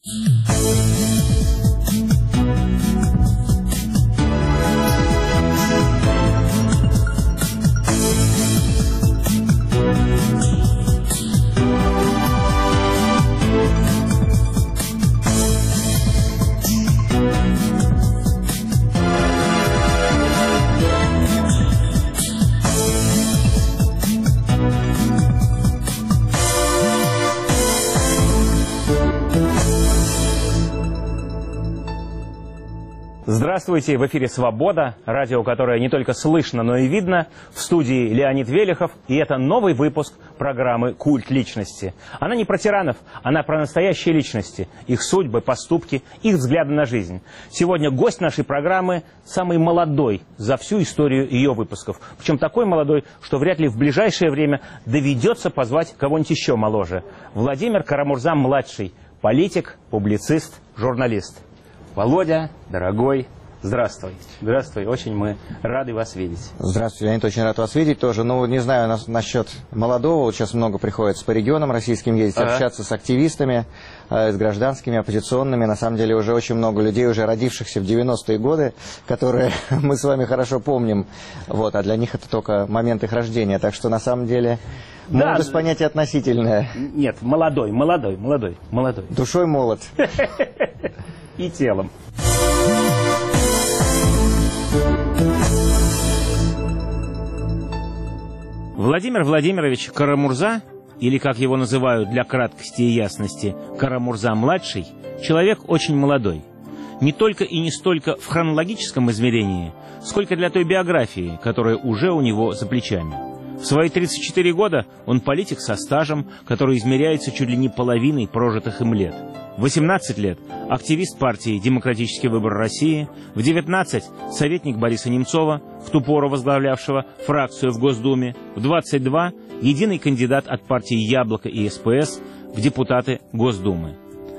Здравствуйте, в эфире «Свобода», радио, которое не только слышно, но и видно. В студии Леонид Велихов, и это новый выпуск программы «Культ личности». Она не про тиранов, она про настоящие личности, их судьбы, поступки, их взгляды на жизнь. Сегодня гость нашей программы самый молодой за всю историю ее выпусков. Причем такой молодой, что вряд ли в ближайшее время доведется позвать кого-нибудь еще моложе. Владимир Карамурза-младший, политик, публицист, журналист. Володя, дорогой, здравствуй. Здравствуй, очень мы рады вас видеть. Здравствуйте, Леонид, очень рад вас видеть тоже. Ну, не знаю насчет молодого, вот сейчас много приходится по регионам российским ездить, общаться с активистами, с гражданскими, оппозиционными. На самом деле уже очень много людей, уже родившихся в 90-е годы, которые мы с вами хорошо помним, вот, а для них это только момент их рождения. Так что на самом деле молодость понятие относительное. Нет, молодой. Душой молод. И телом. Владимир Владимирович Карамурза, или, как его называют для краткости и ясности, Карамурза-младший, человек очень молодой. Не только и не столько в хронологическом измерении, сколько для той биографии, которая уже у него за плечами. В свои 34 года он политик со стажем, который измеряется чуть ли не половиной прожитых им лет. В 18 лет активист партии «Демократический выбор России», в 19 советник Бориса Немцова, в ту пору возглавлявшего фракцию в Госдуме, в 22 единый кандидат от партии «Яблоко» и СПС в депутаты Госдумы.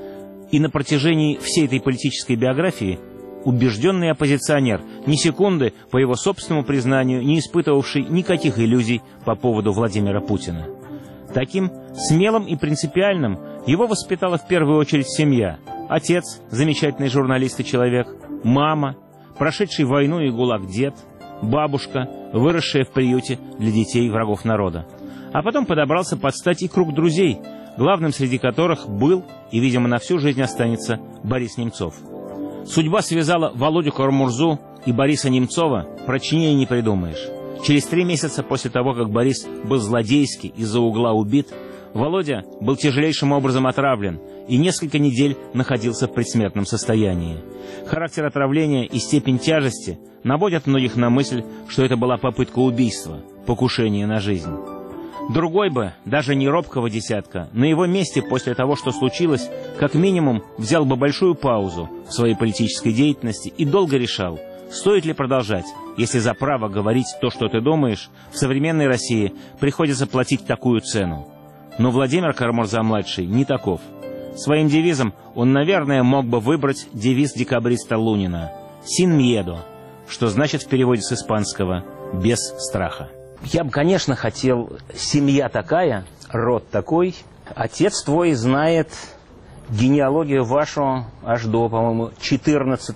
И на протяжении всей этой политической биографии убежденный оппозиционер, ни секунды, по его собственному признанию, не испытывавший никаких иллюзий по поводу Владимира Путина. Таким смелым и принципиальным его воспитала в первую очередь семья. Отец, замечательный журналист и человек, мама, прошедший войну и ГУЛАГ дед, бабушка, выросшая в приюте для детей врагов народа. А потом подобрался под стать и круг друзей, главным среди которых был и, видимо, на всю жизнь останется Борис Немцов. Судьба связала Володю Карамурзу и Бориса Немцова, прочнее не придумаешь. Через 3 месяца после того, как Борис был злодейски из-за угла убит, Володя был тяжелейшим образом отравлен и несколько недель находился в предсмертном состоянии. Характер отравления и степень тяжести наводят многих на мысль, что это была попытка убийства, покушение на жизнь. Другой бы, даже не робкого десятка, на его месте после того, что случилось, как минимум взял бы большую паузу в своей политической деятельности и долго решал, стоит ли продолжать, если за право говорить то, что ты думаешь, в современной России приходится платить такую цену. Но Владимир Карамурза-младший не таков. Своим девизом он, наверное, мог бы выбрать девиз декабриста Лунина «Sin miedo», что значит в переводе с испанского «без страха». Я бы, конечно, хотел семья такая, род такой. Отец твой знает генеалогию вашу аж до, по-моему, 14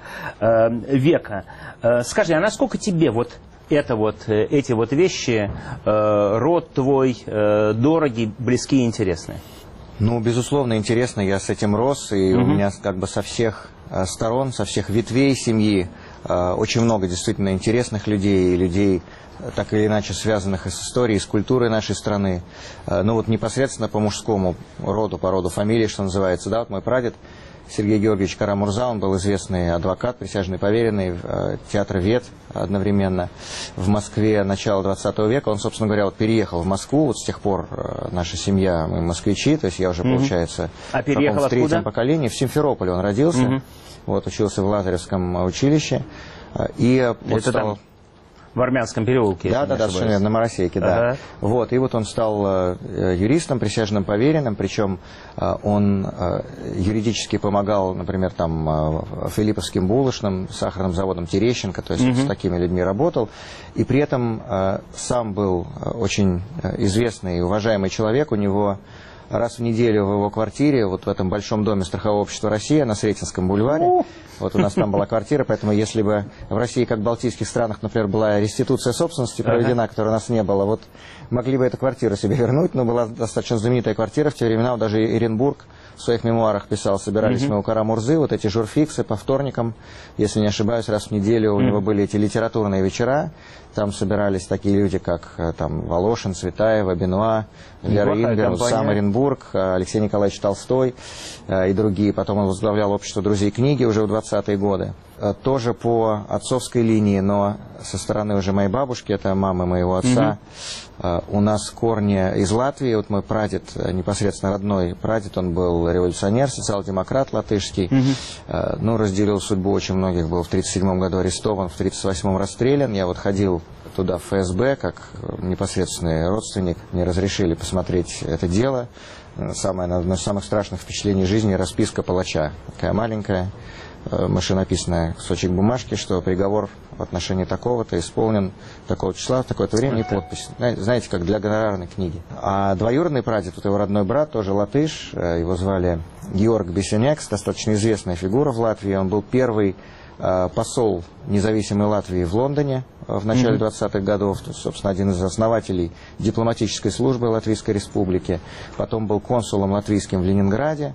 века. Скажи, а насколько тебе эти вещи, род твой, дороги, близки и интересны? Ну, безусловно, интересно. Я с этим рос, и у меня как бы со всех сторон, со всех ветвей семьи очень много действительно интересных людей, и людей, так или иначе связанных и с историей, и с культурой нашей страны. Ну вот непосредственно по мужскому роду, по роду фамилии, что называется, да, вот мой прадед Сергей Георгиевич Карамурза, он был известный адвокат, присяжный поверенный, театровед одновременно в Москве начала 20 века. Он, собственно говоря, вот переехал в Москву, вот с тех пор наша семья, мы москвичи, то есть я уже, получается, в третьем поколении, в Симферополе он родился, вот, учился в Лазаревском училище, и вот стал... В Армянском переулке. Да, совершенно верно, на Моросейке, да. Вот, и вот он стал юристом, присяжным поверенным, причем он юридически помогал, например, там Филипповским булочным, сахарным заводом Терещенко, то есть с такими людьми работал, и при этом сам был очень известный и уважаемый человек, у него раз в неделю в его квартире, вот в этом большом доме страхового общества «Россия» на Сретенском бульваре. Вот у нас там была квартира, поэтому если бы в России, как в балтийских странах, например, была реституция собственности проведена, которой у нас не было, вот могли бы эту квартиру себе вернуть, но была достаточно знаменитая квартира в те времена, вот даже Эренбург в своих мемуарах писал, собирались мы у Кара-Мурзы, вот эти журфиксы по вторникам, если не ошибаюсь, раз в неделю у него были эти литературные вечера, там собирались такие люди, как там Волошин, Цветаева, Бенуа, Вера Ингер, сам Оренбург, Алексей Николаевич Толстой и другие. Потом он возглавлял общество друзей книги уже в 20-е годы. Тоже по отцовской линии, но со стороны уже моей бабушки, это мамы моего отца, у нас корни из Латвии. Вот мой прадед, непосредственно родной прадед, он был революционер, социал-демократ латышский. Ну, разделил судьбу очень многих, был в 1937 году арестован, в 1938 расстрелян. Я вот ходил туда в ФСБ, как непосредственный родственник. Мне разрешили посмотреть это дело. Самое, одно из самых страшных впечатлений жизни — расписка палача. Такая маленькая, машинописная кусочек бумажки, что приговор в отношении такого-то исполнен такого числа, в такое-то время, и подпись. Знаете, как для гонорарной книги. А двоюродный прадед, вот его родной брат, тоже латыш, его звали Георг Бесенекс, достаточно известная фигура в Латвии. Он был первый посол независимой Латвии в Лондоне в начале 20-х годов, собственно, один из основателей дипломатической службы Латвийской Республики. Потом был консулом латвийским в Ленинграде.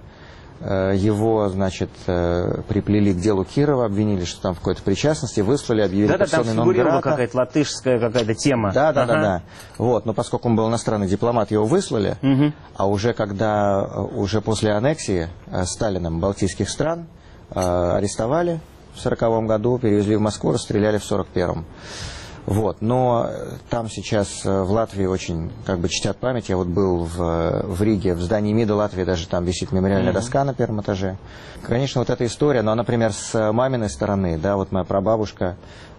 Его, значит, приплели к делу Кирова, обвинили, что там в какой-то причастности, выслали, объявили персоной нон грата. Да, там какая-то латышская какая-то тема. Да. Вот, но поскольку он был иностранный дипломат, его выслали, а уже когда, уже после аннексии Сталином балтийских стран арестовали в 1940 году, перевезли в Москву, расстреляли в 1941. Вот, но там сейчас в Латвии очень как бы чтят память. Я вот был в Риге, в здании МИДа Латвии, даже там висит мемориальная доска на первом этаже. Конечно, вот эта история, но, например, с маминой стороны, да, вот моя прабабушка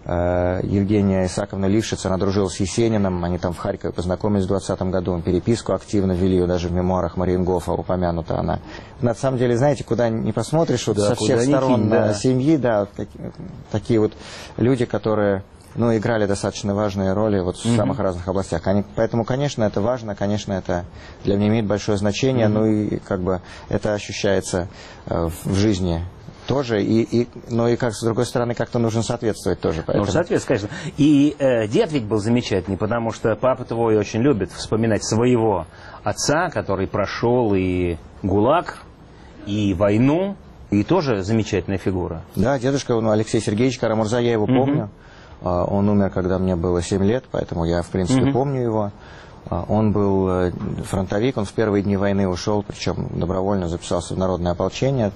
Евгения Исааковна Лившиц, она дружила с Есениным, они там в Харькове познакомились в 20 году, переписку активно вели, ее даже в мемуарах Мариенгофа упомянута она. На самом деле, знаете, куда не посмотришь, вот со всех сторон семьи, да, такие вот люди, которые... Ну, играли достаточно важные роли вот в самых разных областях. Поэтому, конечно, это важно, конечно, это для меня имеет большое значение, ну и как бы это ощущается в жизни тоже, но и как с другой стороны как-то нужно соответствовать тоже. Поэтому... Ну, соответствовать, конечно. И дед ведь был замечательный, потому что папа твой очень любит вспоминать своего отца, который прошел и ГУЛАГ, и войну, и тоже замечательная фигура. Да, дедушка, ну, Алексей Сергеевич Кара-Мурза, я его помню. Он умер, когда мне было 7 лет, поэтому я, в принципе, помню его. Он был фронтовик, он в первые дни войны ушел, причем добровольно записался в народное ополчение.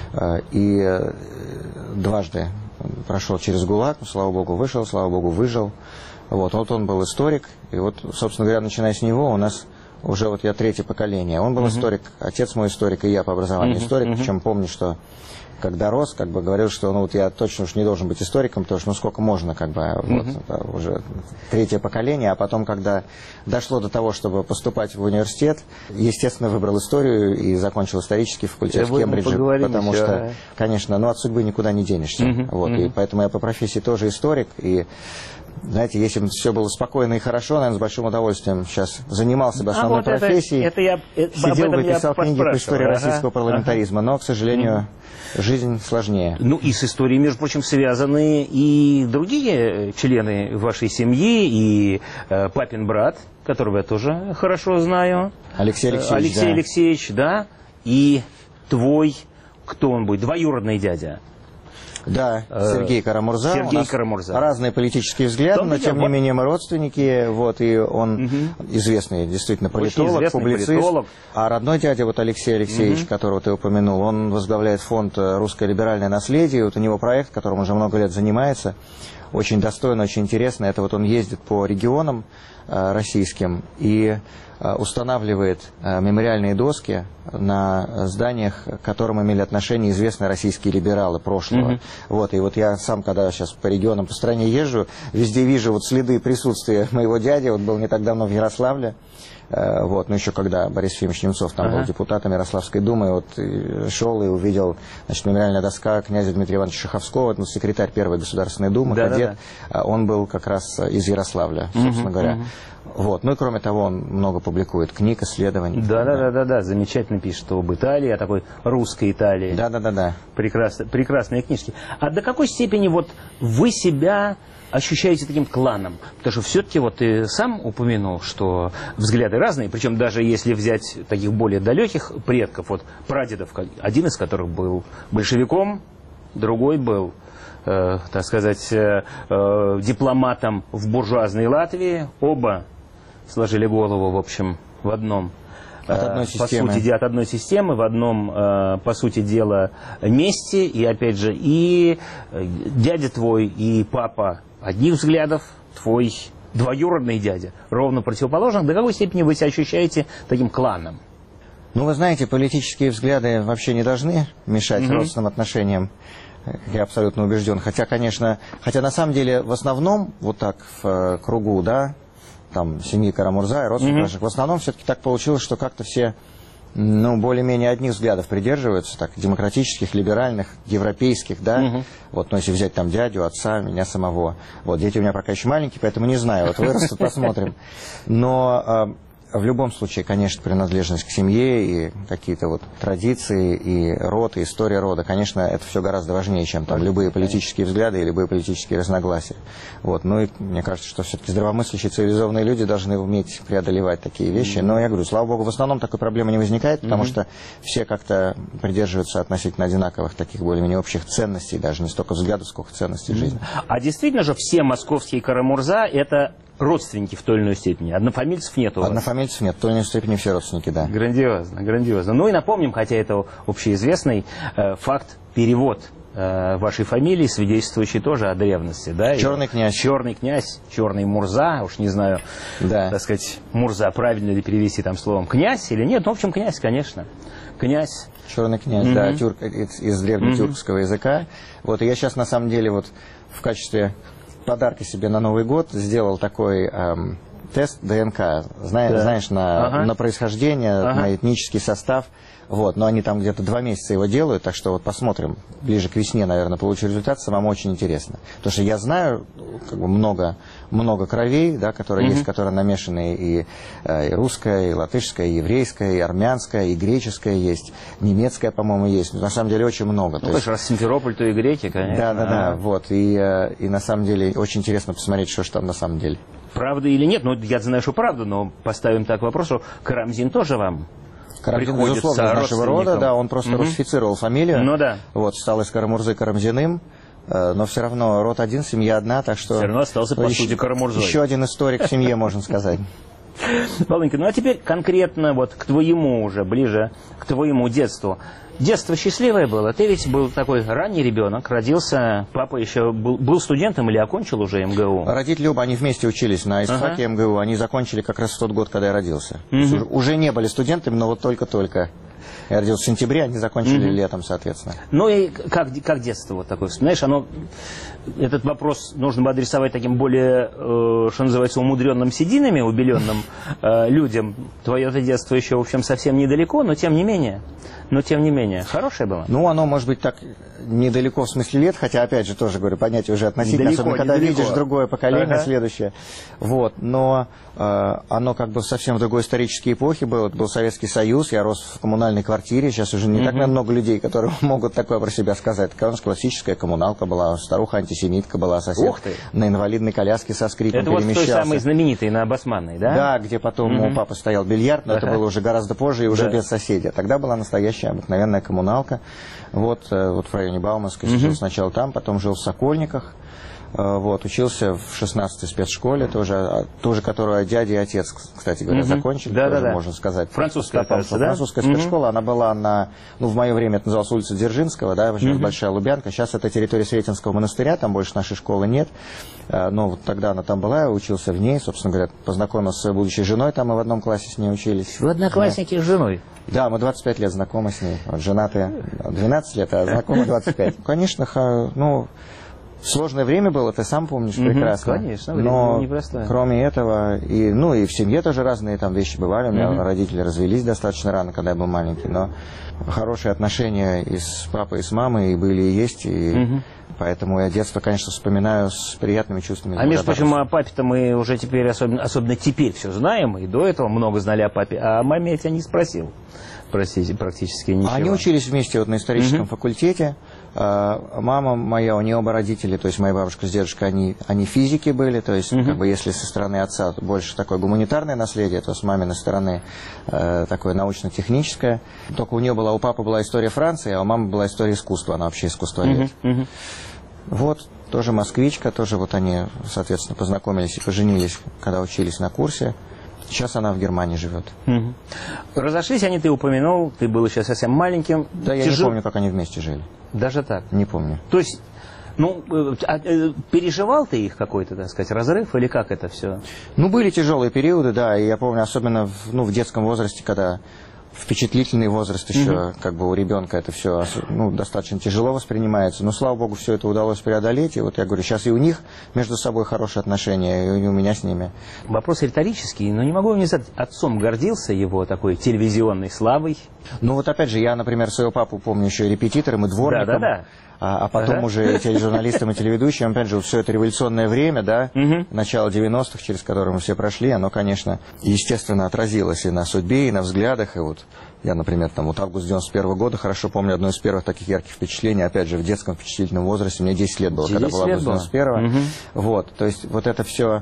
И дважды прошел через ГУЛАГ, слава богу, вышел, слава богу, выжил. Вот он был историк, и вот, собственно говоря, начиная с него у нас уже вот я 3-е поколение. Он был историк, отец мой историк, и я по образованию историк, причем помню, что когда рос, как бы говорил, что ну вот я точно уж не должен быть историком, потому что ну сколько можно, как бы, вот, уже 3-е поколение, а потом, когда дошло до того, чтобы поступать в университет, естественно, выбрал историю и закончил исторический факультет в Кембридже, потому что, конечно, ну от судьбы никуда не денешься, вот, и поэтому я по профессии тоже историк, и знаете, если бы все было спокойно и хорошо, наверное, с большим удовольствием сейчас занимался бы основной профессией, сидел бы и писал книги по истории российского парламентаризма, но, к сожалению, жизнь сложнее. Ну и с историей, между прочим, связаны и другие члены вашей семьи, и папин брат, которого я тоже хорошо знаю. Алексей Алексеевич, да, и твой, кто он будет, двоюродный дядя. Да, Сергей Кара-Мурза. Сергей Кара-Мурза. Разные политические взгляды, но тем не менее мы родственники. Вот, и он известный действительно политолог, публицист. А родной дядя, вот Алексей Алексеевич, которого ты упомянул, он возглавляет фонд «Русское либеральное наследие». Вот у него проект, которым уже много лет занимается, очень достойно, очень интересно. Это вот он ездит по регионам российским и устанавливает мемориальные доски на зданиях, к которым имели отношение известные российские либералы прошлого. Вот, и вот я сам, когда сейчас по регионам, по стране езжу, везде вижу вот следы присутствия моего дяди. Вот был не так давно в Ярославле, Вот, ну еще когда Борис Ефимович Немцов там был депутатом Ярославской думы, вот шел и увидел, значит, мемориальная доска князя Дмитрия Ивановича Шаховского, это секретарь Первой Государственной Думы, кадет, он был как раз из Ярославля, собственно говоря. Вот. Ну и кроме того, он много публикует книг, исследований. Да, замечательно пишет об Италии, о такой русской Италии. Да. Прекрасные книжки. А до какой степени вот вы себя ощущаете таким кланом? Потому что все-таки вот ты сам упомянул, что взгляды разные, причем даже если взять таких более далеких предков, вот прадедов, один из которых был большевиком, другой был, так сказать, дипломатом в буржуазной Латвии, оба сложили голову, в общем, в одном, от одной системы. По сути, от одной системы, в одном, по сути дела, месте. И, опять же, и дядя твой, и папа одних взглядов, твой двоюродный дядя ровно противоположных. До какой степени вы себя ощущаете таким кланом? Ну, вы знаете, политические взгляды вообще не должны мешать родственным отношениям. Я абсолютно убежден. Хотя, конечно, на самом деле, в основном, вот так, в кругу, да, там, семьи Карамурза и родственников наших, в основном все-таки так получилось, что как-то все, ну, более-менее одних взглядов придерживаются, так, демократических, либеральных, европейских, да, вот, ну, если взять там дядю, отца, меня самого, вот, дети у меня пока еще маленькие, поэтому не знаю, вот вырастут, посмотрим, но... В любом случае, конечно, принадлежность к семье и какие-то вот традиции, и род, и история рода, конечно, это все гораздо важнее, чем там любые политические взгляды и любые политические разногласия. Вот. Ну и мне кажется, что все-таки здравомыслящие, цивилизованные люди должны уметь преодолевать такие вещи. Но я говорю, слава богу, в основном такой проблемы не возникает, потому что все как-то придерживаются относительно одинаковых таких более-менее общих ценностей, даже не столько взглядов, сколько ценностей жизни. А действительно же все московские Карамурза – это родственники в той или иной степени? Однофамильцев нет у вас? Однофамильцев нет, в той или иной степени все родственники, да. Грандиозно, грандиозно. Ну и напомним, хотя это общеизвестный факт, перевод вашей фамилии, свидетельствующий тоже о древности, да? Черный князь. Черный князь, черный Мурза, уж не знаю, так сказать, Мурза, правильно ли перевести там словом князь или нет, ну, в общем, князь, конечно, князь. Черный князь, да, тюрк, из древнетюркского языка. Вот, и я сейчас, на самом деле, вот в качестве подарка себе на Новый год сделал такой тест ДНК, знаешь, на происхождение, на этнический состав. Вот, но они там где-то 2 месяца его делают, так что вот посмотрим, ближе к весне, наверное, получу результат, самому очень интересно. Потому что я знаю как бы много кровей, да, которые есть, которые намешаны и русская, и латышская, и еврейская, и армянская, и греческая есть, немецкая, по-моему, есть. На самом деле очень много. Ну, конечно, раз Симферополь, то и греки, конечно. Да, вот. И на самом деле очень интересно посмотреть, что же там на самом деле. Правда или нет? Ну, я знаю, что правда, но поставим так вопрос, что Карамзин тоже вам... Карамзин, безусловно, из нашего рода, да, он просто русифицировал фамилию, ну, да. Вот, стал из Карамурзы Карамзиным, но все равно род один, семья одна, так что... Все равно остался, по сути, Карамурзой. Еще один историк в семье, можно сказать. Володенька, ну а теперь конкретно вот к твоему уже, ближе к твоему детству. Детство счастливое было? Ты ведь был такой ранний ребенок, родился, папа еще был студентом или окончил уже МГУ? Родители оба, они вместе учились на ИСФАКе МГУ, они закончили как раз в тот год, когда я родился. Уже не были студентами, но вот только-только. Я родился в сентябре, они закончили летом, соответственно. Ну и как детство вот такое? Знаешь, этот вопрос нужно бы адресовать таким более, что называется, умудренным сединами, убеленным людям. Твое-то детство еще, в общем, совсем недалеко, но тем не менее. Хорошее было? Ну, оно, может быть, так недалеко в смысле лет, хотя, опять же, тоже, говорю, понятие уже относительно, особенно когда видишь другое поколение, следующее. Вот, но оно как бы совсем в другой исторической эпохе было. Это был Советский Союз, я рос в коммунальной квартире, сейчас уже не так много людей, которые могут такое про себя сказать. Такая у нас классическая коммуналка была, старуха-антисемитка была, сосед на инвалидной коляске со скрипом перемещался. Это вот той самой знаменитой на Басманной, да? Да, где потом у папы стоял бильярд, но это было уже гораздо позже и уже без соседей. Тогда была настоящая обыкновенная коммуналка. Вот в районе Бауманской жил сначала там, потом жил в Сокольниках. Вот, учился в 16-й спецшколе, тоже которую дядя и отец, кстати говоря, закончили, тоже можно сказать. Французская, кажется, да? Французская спецшкола, она была в мое время это называлась улица Дзержинского, да, сейчас Большая Лубянка, сейчас это территория Сретенского монастыря, там больше нашей школы нет, но вот тогда она там была, я учился в ней, собственно говоря, познакомился с своей будущей женой, там мы в одном классе с ней учились. Вы одноклассники с женой? Да, мы 25 лет знакомы с ней, вот, женатые 12 лет, а знакомы 25. Конечно, Сложное время было, ты сам помнишь прекрасно. Конечно, но непростое. Кроме этого, и в семье тоже разные там вещи бывали. У меня родители развелись достаточно рано, когда я был маленький, но хорошие отношения и с папой, и с мамой и были, и есть, и поэтому я детство, конечно, вспоминаю с приятными чувствами. А между прочим, о папе-то мы уже теперь, особенно теперь, все знаем, и до этого много знали о папе, а о маме я тебя не спросил. Простите, практически ничего. Они учились вместе на историческом факультете. Мама моя, у нее оба родители, то есть моя бабушка с дедушкой, они физики были, то есть как бы если со стороны отца больше такое гуманитарное наследие, то с маминой стороны такое научно-техническое. Только у папы была история Франции, а у мамы была история искусства, она вообще искусствовед. Вот, тоже москвичка, тоже вот они, соответственно, познакомились и поженились, когда учились на курсе. Сейчас она в Германии живет. Разошлись они, ты упомянул, ты был еще совсем маленьким. Да, я не помню, как они вместе жили. Даже так? Не помню. То есть, переживал ты их какой-то, так сказать, разрыв, или как это все? Были тяжелые периоды, да, и я помню, особенно в детском возрасте, когда впечатлительный возраст еще, как бы у ребенка это все достаточно тяжело воспринимается, но, слава богу, все это удалось преодолеть, и вот я говорю, сейчас и у них между собой хорошие отношения, и у меня с ними. Вопрос риторический, но не могу не задать. Отцом гордился его такой телевизионной славой? Опять же, я, например, своего папу помню еще и репетитором, и дворником. Да. А потом уже тележурналистом и телеведущим, опять же, все это революционное время, да, начало 90-х, через которое мы все прошли, оно, конечно, естественно, отразилось и на судьбе, и на взглядах, и вот я, например, август 91 года хорошо помню одно из первых таких ярких впечатлений, опять же, в детском впечатлительном возрасте, мне 10 лет было, когда был август 91 Вот, то есть вот это все,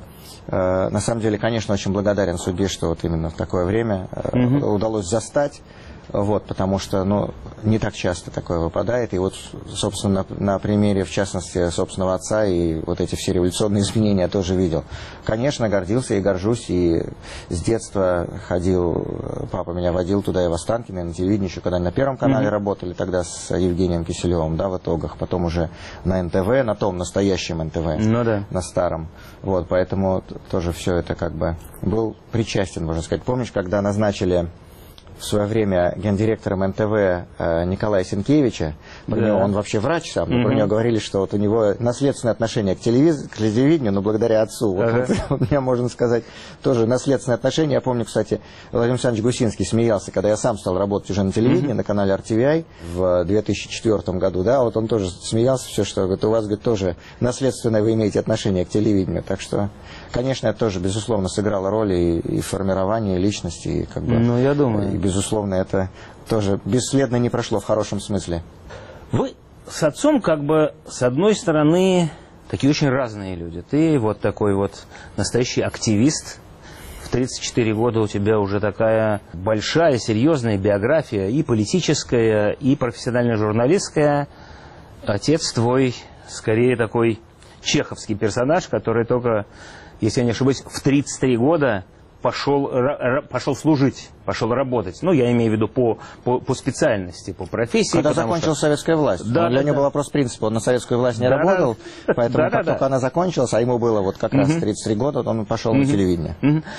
на самом деле, конечно, очень благодарен судьбе, что вот именно в такое время удалось застать. Потому что, не так часто такое выпадает. И вот, собственно, на примере, в частности, собственного отца и вот эти все революционные изменения я тоже видел. Конечно, гордился и горжусь. И с детства ходил, папа меня водил туда и в Останкино, и на телевидении, еще когда на Первом канале работали, тогда с Евгением Киселевым, да, в итогах. Потом уже на НТВ, на том настоящем НТВ, на старом. Поэтому тоже все это как бы был причастен, можно сказать. Помнишь, когда назначили в свое время гендиректором НТВ Николая Сенкевича, он вообще врач сам, но про него говорили, что вот у него наследственное отношение к телевидению, но благодаря отцу. Вот у меня, можно сказать, тоже наследственное отношение. Я помню, кстати, Владимир Александрович Гусинский смеялся, когда я сам стал работать уже на телевидении, на канале RTVI в 2004 году, да, вот он тоже смеялся, все, что говорит, у вас, говорит, тоже наследственное вы имеете отношение к телевидению. Так что, конечно, это тоже, безусловно, сыграло роль и в формировании личности, и как бы... я думаю. Безусловно, это тоже бесследно не прошло в хорошем смысле. Вы с отцом, как бы, с одной стороны, такие очень разные люди. Ты вот такой вот настоящий активист. В 34 года у тебя уже такая большая, серьезная биография, и политическая, и профессионально-журналистская. Отец твой, скорее, такой чеховский персонаж, который только, если я не ошибаюсь, в 33 года пошел служить, пошел работать. Я имею в виду по специальности, по профессии. Когда закончилась советская власть. Для него был вопрос принципа. Он на советскую власть не работал, поэтому как только она закончилась, а ему было вот как раз 33 года, он пошел на телевидение.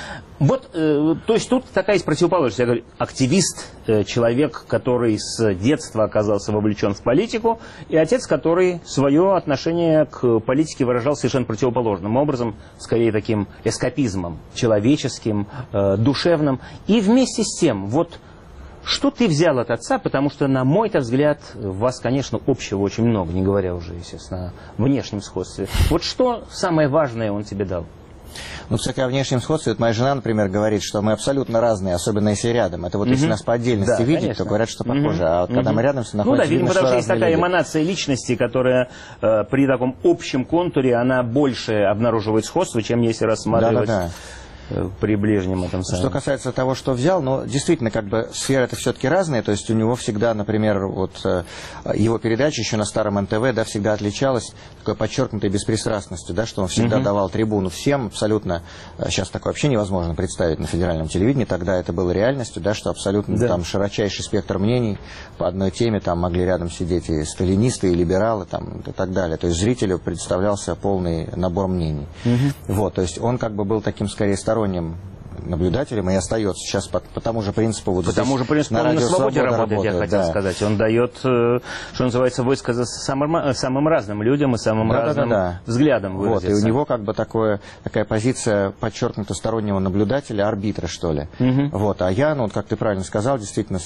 То есть тут такая есть противоположность. Я говорю, активист, человек, который с детства оказался вовлечен в политику, и отец, который свое отношение к политике выражал совершенно противоположным образом, скорее таким эскапизмом, человеческим, душевным. И вместе с тем, вот что ты взял от отца, потому что, на мой-то взгляд, у вас, конечно, общего очень много, не говоря уже, естественно, о внешнем сходстве. Вот что самое важное он тебе дал? Кстати, о внешнем сходстве, вот моя жена, например, говорит, что мы абсолютно разные, особенно если рядом. Это вот если нас по отдельности видеть, конечно, то говорят, что похоже. А вот когда мы рядом все находимся, видимо, потому что есть такая люди. Эманация личности, которая при таком общем контуре, она больше обнаруживает сходство, чем если рассматривать... при ближнем этом самом. Что касается того, что взял, действительно, как бы сферы это все-таки разные, то есть у него всегда, например, вот его передача еще на старом НТВ, да, всегда отличалась такой подчеркнутой беспристрастностью, да, что он всегда давал трибуну всем, абсолютно, сейчас такое вообще невозможно представить на федеральном телевидении, тогда это было реальностью, да, что абсолютно там широчайший спектр мнений по одной теме, там могли рядом сидеть и сталинисты, и либералы, там, и так далее, то есть зрителю представлялся полный набор мнений. То есть он как бы был таким, скорее, сторонним наблюдателем и остается сейчас по тому же принципу. Вот по тому же принципу он на свободе работает, я хотел сказать. Он дает, что называется, высказаться самым разным людям и самым разным взглядам выразиться. Вот, и у него как бы такая позиция подчеркнуто стороннего наблюдателя, арбитра, что ли. Вот, а я, ну, вот, как ты правильно сказал, действительно,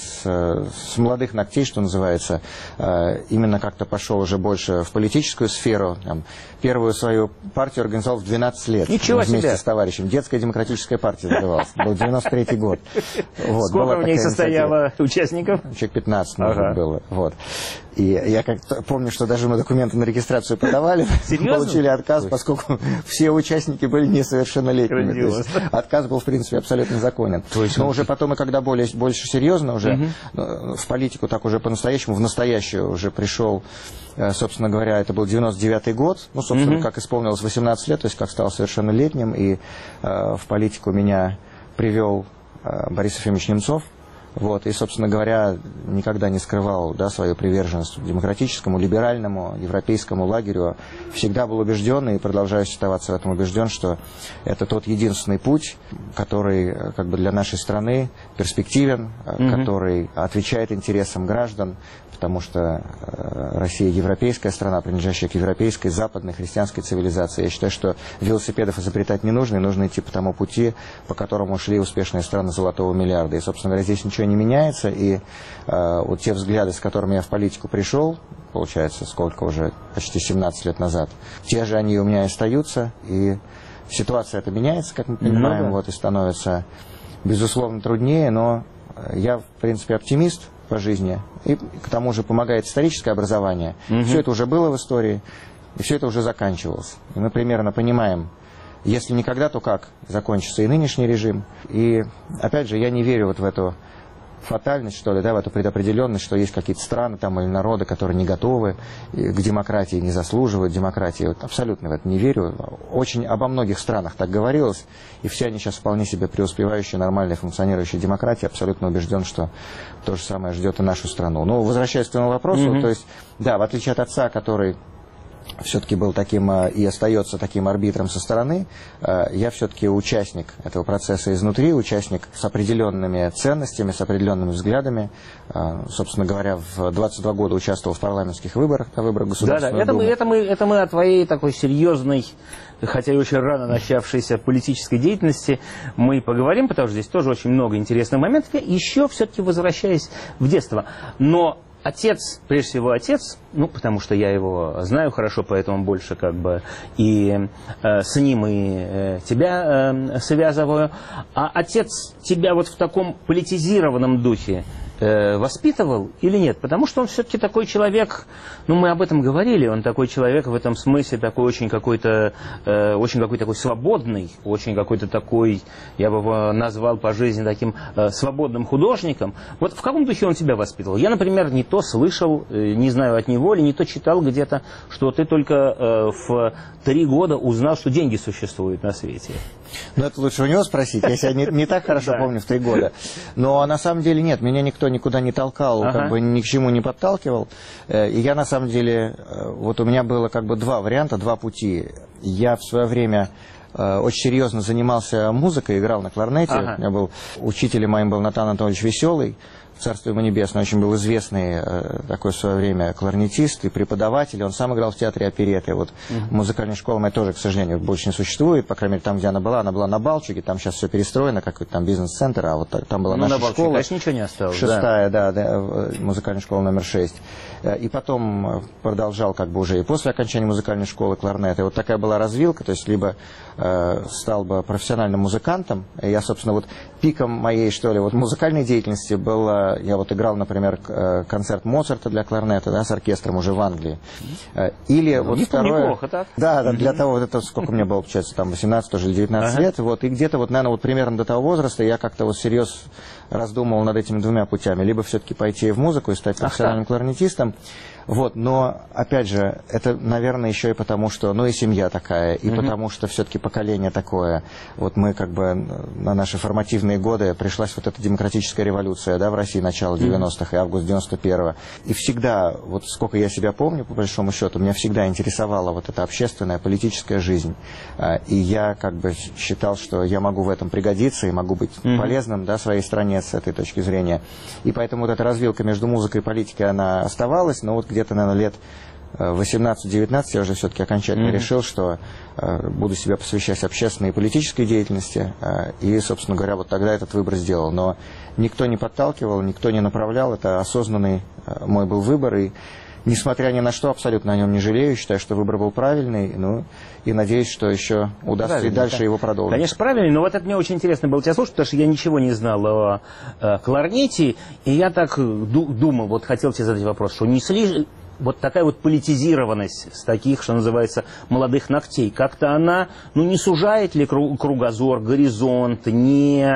с молодых ногтей, что называется, именно как-то пошел уже больше в политическую сферу. Там, первую свою партию организовал в 12 лет. Ничего вместе себе. С товарищем. Детская демократическая партия называлась. Был 93-й год. Вот, сколько в ней состояло участников? Человек 15, может, было. Вот. И я как-то помню, что даже мы документы на регистрацию подавали. Серьезно? Получили отказ, поскольку все участники были несовершеннолетними. То есть отказ был, в принципе, абсолютно законен. Но уже потом, и когда больше серьезно, уже в политику так уже по-настоящему, в настоящую уже пришел, собственно говоря, это был 99-й год. Ну, собственно, как исполнилось 18 лет, то есть как стал совершеннолетним. И в политику меня привел Борис Ефимович Немцов. Вот, и, собственно говоря, никогда не скрывал, да, свою приверженность к демократическому, либеральному, европейскому лагерю. Всегда был убежден и продолжаю оставаться в этом убежден, что это тот единственный путь, который как бы для нашей страны перспективен, который отвечает интересам граждан, потому что Россия европейская страна, принадлежащая к европейской, западной, христианской цивилизации. Я считаю, что велосипедов изобретать не нужно, и нужно идти по тому пути, по которому шли успешные страны золотого миллиарда. И, собственно говоря, здесь ничего не меняется, и вот те взгляды, с которыми я в политику пришел, получается, сколько уже, почти 17 лет назад, те же они у меня и остаются, и ситуация эта меняется, как мы понимаем, вот, и становится, безусловно, труднее, но я, в принципе, оптимист по жизни, и к тому же помогает историческое образование. Все это уже было в истории, и все это уже заканчивалось. И мы примерно понимаем, если никогда, то как закончится и нынешний режим. И, опять же, я не верю вот в эту фатальность, что ли, да, в эту предопределенность, что есть какие-то страны там или народы, которые не готовы к демократии, не заслуживают демократии. Вот абсолютно в это не верю. Очень обо многих странах так говорилось, и все они сейчас вполне себе преуспевающие, нормальные, функционирующие демократии. Абсолютно убежден, что то же самое ждет и нашу страну. Но возвращаясь к твоему вопросу, то есть, да, в отличие от отца, который все-таки был таким и остается таким арбитром со стороны, я все-таки участник этого процесса изнутри, участник с определенными ценностями, с определенными взглядами. Собственно говоря, в 22 года участвовал в парламентских выборах, выборах Государственной Думы. Это мы о твоей такой серьезной, хотя и очень рано начавшейся политической деятельности мы поговорим, потому что здесь тоже очень много интересных моментов. Еще все-таки возвращаясь в детство. Но отец, прежде всего отец, ну, потому что я его знаю хорошо, поэтому больше как бы и с ним и тебя связываю. А отец тебя вот в таком политизированном духе воспитывал или нет? Потому что он все-таки такой человек, ну, мы об этом говорили, он такой человек в этом смысле, такой очень какой-то такой свободный, очень какой-то такой, я бы его назвал по жизни таким свободным художником. Вот в каком духе он тебя воспитывал? Я, например, не то слышал, не знаю от него, или не то читал где-то, что ты только в 3 года узнал, что деньги существуют на свете. Ну, это лучше у него спросить, я себя не так хорошо помню в 3 года. Но на самом деле нет, меня никто никуда не толкал, как бы ни к чему не подталкивал. И я на самом деле, вот у меня было как бы 2 варианта, 2 пути. Я в свое время очень серьезно занимался музыкой, играл на кларнете. У меня был учителем моим был Натан Анатольевич Веселый. Царство ему небесное, очень был известный такой в свое время кларнетист и преподаватель. Он сам играл в театре оперетты. Вот музыкальная школа моя тоже, к сожалению, больше не существует. По крайней мере, там, где она была на Балчуге. Там сейчас все перестроено, какой-то там бизнес-центр. А вот там была наша школа. Конечно, ничего не осталось. 6-я, да, музыкальная школа номер 6. И потом продолжал как бы уже и после окончания музыкальной школы кларнет. И вот такая была развилка. То есть, либо стал бы профессиональным музыкантом. И я, собственно, вот пиком моей, что ли, вот музыкальной деятельности было... Я вот играл, например, концерт Моцарта для кларнета, да, с оркестром уже в Англии. Или вот второе... Неплохо, так? Да, для того, вот это сколько мне было, получается, там 18 тоже или 19 лет. Вот, и где-то вот, наверное, вот примерно до того возраста я как-то вот всерьез раздумывал над этими 2 путями. Либо все-таки пойти в музыку и стать профессиональным кларнетистом, Вот, но, опять же, это, наверное, еще и потому, что, ну, и семья такая, и потому что все-таки поколение такое. Вот мы как бы на наши формативные годы пришлась вот эта демократическая революция, да, в России начало 90-х и август 91-го. И всегда, вот сколько я себя помню, по большому счету, меня всегда интересовала вот эта общественная, политическая жизнь. И я как бы считал, что я могу в этом пригодиться и могу быть полезным, да, своей стране с этой точки зрения. И поэтому вот эта развилка между музыкой и политикой, она оставалась, но вот где-то, наверное, лет 18-19 я уже все-таки окончательно решил, что буду себя посвящать общественной и политической деятельности. И, собственно говоря, вот тогда этот выбор сделал. Но никто не подталкивал, никто не направлял. Это осознанный мой был выбор. И, несмотря ни на что, абсолютно о нем не жалею. Считаю, что выбор был правильный. Ну, и надеюсь, что еще удастся правильно, и дальше его продолжить. Конечно, правильный. Но вот это мне очень интересно было тебя слушать, потому что я ничего не знал о кларнете. И я так думал, вот хотел тебе задать вопрос, что не слишком... Вот такая вот политизированность с таких, что называется, молодых ногтей, как-то она, ну, не сужает ли кругозор, горизонт, не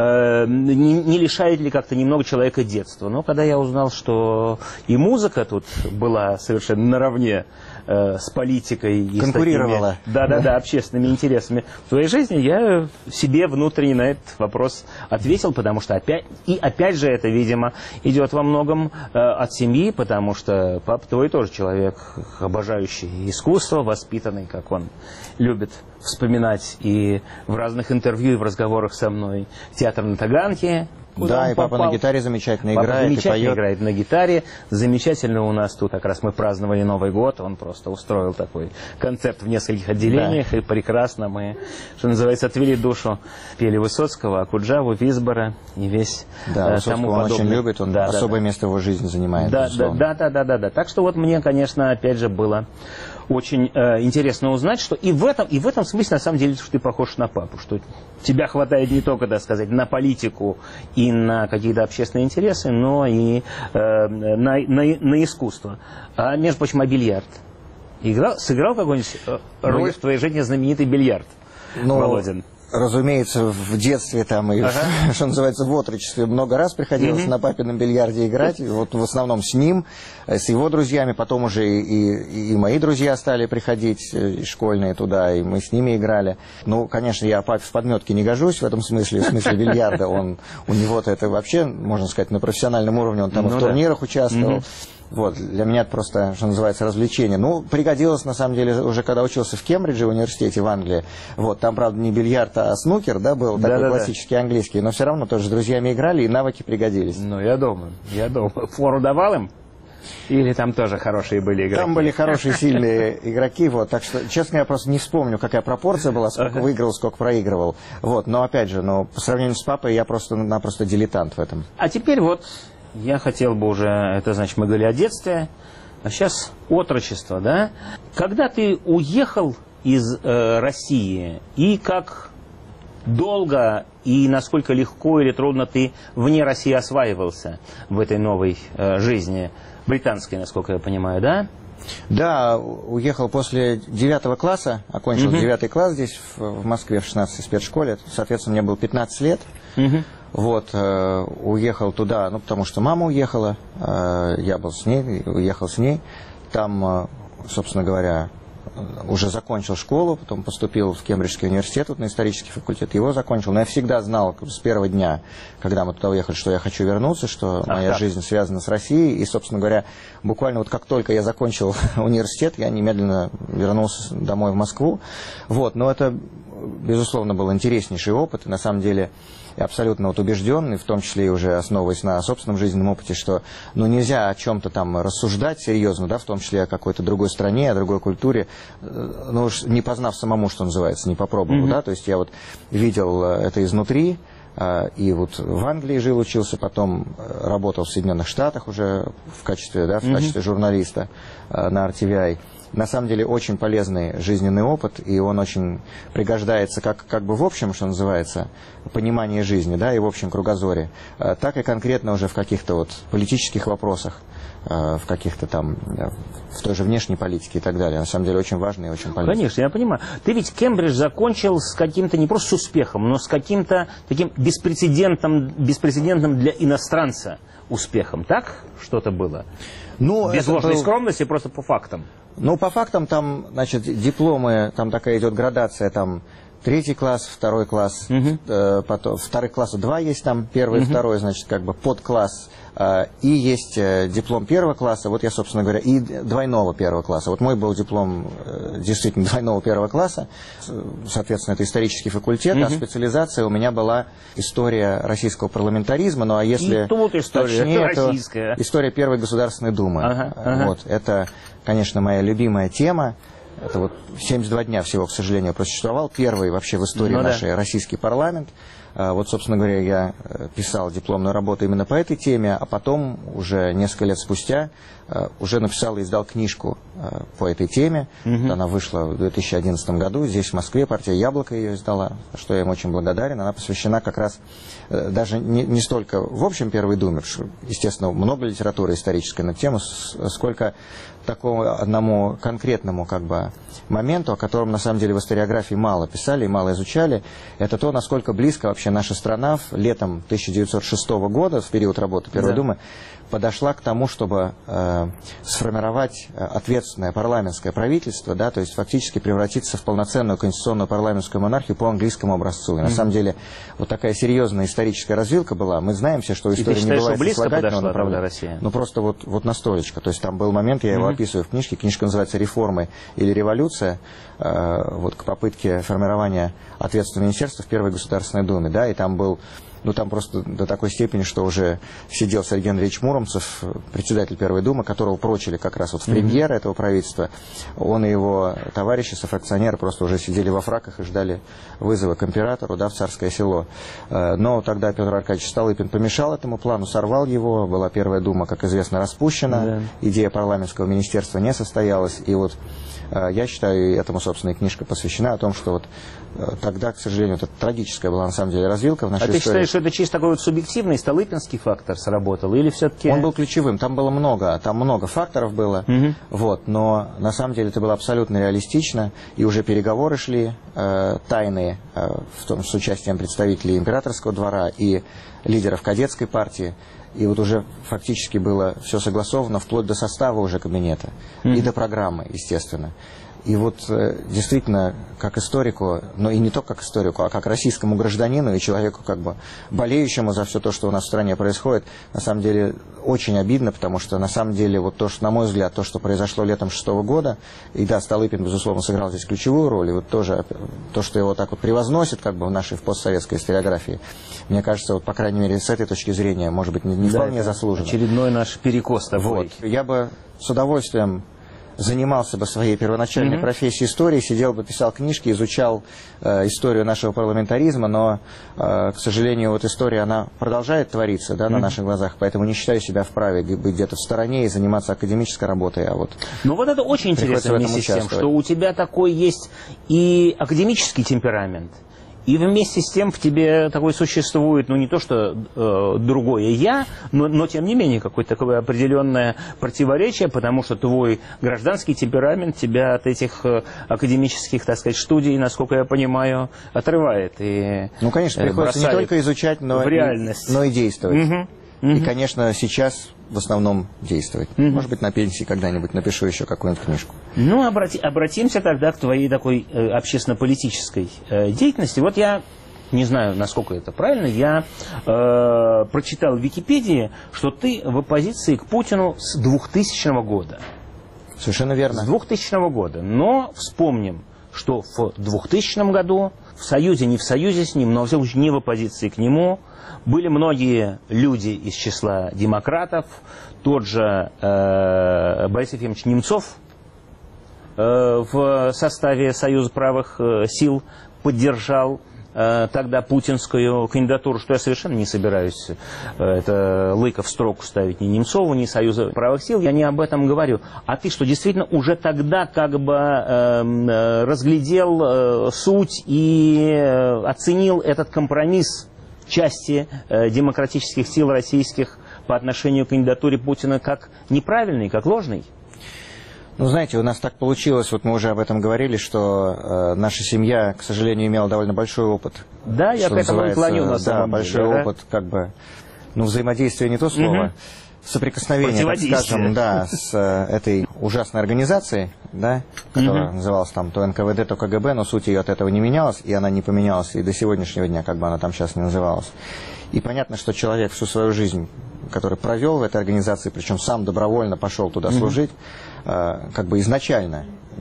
лишает ли как-то немного человека детства. Но когда я узнал, что и музыка тут была совершенно наравне с политикой и конкурировала. Да, общественными интересами в своей жизни, я себе внутренне на этот вопрос ответил, потому что опять же это, видимо, идет во многом от семьи, потому что папа твой тоже человек, обожающий искусство, воспитанный, как он любит вспоминать и в разных интервью, и в разговорах со мной, театр на Таганке. Да, и папа на гитаре замечательно играет, замечательно и поет. Играет на гитаре. Замечательно у нас тут, как раз мы праздновали Новый год, он просто устроил такой концерт в нескольких отделениях, и прекрасно мы, что называется, отвели душу. Пели Высоцкого, Акуджаву, Висбора и весь тому подобное. Он очень любит, он особое место в его жизни занимает. Да. Так что вот мне, конечно, опять же было очень интересно узнать, что и в этом смысле, на самом деле, что ты похож на папу, что тебя хватает не только, так сказать, на политику и на какие-то общественные интересы, но и на искусство. А, между прочим, бильярд. Сыграл какую-нибудь роль в твоей жизни знаменитый бильярд, Володин? Разумеется, в детстве там и, что называется, в отрочестве много раз приходилось на папином бильярде играть. Вот в основном с ним, с его друзьями. Потом уже и мои друзья стали приходить, и школьные туда, и мы с ними играли. Ну, конечно, я папе в подметке не гожусь в этом смысле, в смысле бильярда. У него-то это вообще, можно сказать, на профессиональном уровне. Он там и в турнирах участвовал. Вот, для меня это просто, что называется, развлечение. Ну, пригодилось, на самом деле, уже когда учился в Кембридже, в университете в Англии. Вот, там, правда, не бильярд, а снукер, да, был такой классический английский. Но все равно тоже с друзьями играли, и навыки пригодились. Ну, я думаю. Фору давал им? Или там тоже хорошие были игроки? Там были хорошие, сильные игроки, вот, так что, честно, я просто не вспомню, какая пропорция была, сколько выиграл, сколько проигрывал. Вот, но, опять же, по сравнению с папой, я просто-напросто дилетант в этом. А теперь вот... Я хотел бы уже, это значит, мы говорили о детстве, а сейчас отрочество, да? Когда ты уехал из России, и как долго и насколько легко или трудно ты вне России осваивался в этой новой жизни, британской, насколько я понимаю, да? Да, уехал после 9 класса, окончил 9 класс здесь, в Москве, в 16-й спецшколе. Соответственно, мне было 15 лет. Вот, уехал туда, потому что мама уехала, я был с ней, уехал с ней. Там, собственно говоря, уже закончил школу, потом поступил в Кембриджский университет, на исторический факультет, его закончил. Но я всегда знал с первого дня, когда мы туда уехали, что я хочу вернуться, что моя жизнь связана с Россией. И, собственно говоря, буквально вот как только я закончил университет, я немедленно вернулся домой в Москву. Вот, но это, безусловно, был интереснейший опыт. И, на самом деле, я абсолютно убежден, в том числе и уже основываясь на собственном жизненном опыте, что нельзя о чем-то там рассуждать серьезно, да, в том числе о какой-то другой стране, о другой культуре, уж не познав самому, что называется, не попробовав, да, то есть я вот видел это изнутри, и вот в Англии жил, учился, потом работал в Соединенных Штатах уже в качестве журналиста на RTVI. На самом деле очень полезный жизненный опыт, и он очень пригождается как бы в общем, что называется, понимании жизни, да, и в общем кругозоре, так и конкретно уже в каких-то вот политических вопросах, в каких-то там, в той же внешней политике и так далее. На самом деле очень важно и очень полезно. Конечно, я понимаю. Ты ведь Кембридж закончил с каким-то, не просто с успехом, но с каким-то таким беспрецедентным для иностранца успехом. Так что-то было? Ну, без ложной скромности, просто по фактам. Ну, по фактам там, значит, дипломы, там такая идет градация, там 3 класс, 2 класс, потом 2 класса 2 есть там, 1 и 2, значит, как бы подкласс, и есть диплом 1 класса, вот я, собственно говоря, и двойного 1 класса. Вот мой был диплом действительно двойного 1 класса, соответственно, это исторический факультет, а специализация у меня была история российского парламентаризма, ну а если и тут история точнее, российская. то история Первой Государственной Думы. Вот, это, конечно, моя любимая тема. Это вот 72 дня всего, к сожалению, просуществовал. Первый вообще в истории нашей российский парламент. Вот, собственно говоря, я писал дипломную работу именно по этой теме, а потом, уже несколько лет спустя, уже написал и издал книжку по этой теме. Она вышла в 2011 году. Здесь, в Москве, партия «Яблоко» ее издала, за что я им очень благодарен. Она посвящена как раз даже не столько в общем Первой Думе, потому что, естественно, много литературы исторической на тему, сколько такому одному конкретному как бы моменту, о котором на самом деле в историографии мало писали и мало изучали. Это то, насколько близко вообще наша страна летом 1906 года, в период работы Первой Думы, подошла к тому, чтобы сформировать ответственное парламентское правительство, да, то есть фактически превратиться в полноценную конституционную парламентскую монархию по английскому образцу. И на самом деле вот такая серьезная историческая развилка была. Мы знаем все, что история не бывает сослагательного направления. Ну просто вот настолечко. То есть там был момент, я его описываю в книжке. Книжка называется «Реформы или революция», вот к попытке формирования ответственного министерства в Первой Государственной Думе, да, и там был, ну там просто до такой степени, что уже сидел Сергей Андреевич Муромцев, председатель Первой Думы, которого прочили как раз вот в премьеры этого правительства. Он и его товарищи, софракционеры, просто уже сидели во фраках и ждали вызова к императору, да, в Царское Село. Но тогда Петр Аркадьевич Столыпин помешал этому плану, сорвал его. Была Первая Дума, как известно, распущена. Идея парламентского министерства не состоялась. И вот я считаю, и этому, собственно, и книжка посвящена, о том, что вот тогда, к сожалению, это трагическая была на самом деле развилка в нашей истории. А ты считаешь, что это чисто такой вот субъективный столыпинский фактор сработал, или все-таки... Он был ключевым, там было много факторов было, вот, но на самом деле это было абсолютно реалистично, и уже переговоры шли тайные, в том, с участием представителей императорского двора и лидеров кадетской партии. И вот уже фактически было все согласовано вплоть до состава уже кабинета и до программы, естественно. И вот действительно, как историку, но и не только как историку, а как российскому гражданину и человеку, как бы болеющему за все то, что у нас в стране происходит, на самом деле очень обидно, потому что на самом деле вот то, что, на мой взгляд, то, что произошло летом 6-го года, и да, Столыпин, безусловно, сыграл здесь ключевую роль, и вот тоже то, что его так вот превозносит, как бы в нашей постсоветской историографии, мне кажется, вот по крайней мере с этой точки зрения, может быть, не вполне заслуженно. Очередной наш перекос такой. Вот. Я бы с удовольствием занимался бы своей первоначальной профессией истории, сидел бы, писал книжки, изучал историю нашего парламентаризма, но, к сожалению, вот история, она продолжает твориться, да, на наших глазах, поэтому не считаю себя вправе быть где-то в стороне и заниматься академической работой, а вот... Ну вот это очень интересно вместе с тем, что у тебя такой есть и академический темперамент, и вместе с тем в тебе такой существует, ну не то что другое я, но тем не менее какое-то такое определенное противоречие, потому что твой гражданский темперамент тебя от этих академических, так сказать, студий, насколько я понимаю, отрывает. И ну, конечно, приходится не только изучать, но и действовать. И, конечно, сейчас в основном действовать. Может быть, на пенсии когда-нибудь напишу еще какую-нибудь книжку. Ну, обратимся тогда к твоей такой общественно-политической деятельности. Вот я не знаю, насколько это правильно, я прочитал в Википедии, что ты в оппозиции к Путину с 2000 года. Совершенно верно. С 2000 года. Но вспомним, что в 2000 году в союзе, не в союзе с ним, но во всяком случае не в оппозиции к нему, были многие люди из числа демократов, тот же Борис Ефимович Немцов в составе Союза правых сил поддержал тогда путинскую кандидатуру, что я совершенно не собираюсь это лыко в строку ставить ни Немцову, ни Союза правых сил, я не об этом говорю. А ты что, действительно уже тогда как бы разглядел суть и оценил этот компромисс части демократических сил российских по отношению к кандидатуре Путина как неправильный, как ложный? Ну, знаете, у нас так получилось, вот мы уже об этом говорили, что наша семья, к сожалению, имела довольно большой опыт. Да, я к этому клоню на самом деле. Да, большой опыт как бы ну, взаимодействие не то слово, соприкосновение, так скажем, да, с этой ужасной организацией, да, которая называлась там то НКВД, то КГБ, но суть ее от этого не менялась, и она не поменялась и до сегодняшнего дня, как бы она там сейчас не называлась. И понятно, что человек всю свою жизнь, который провел в этой организации, причем сам добровольно пошел туда служить, как бы изначально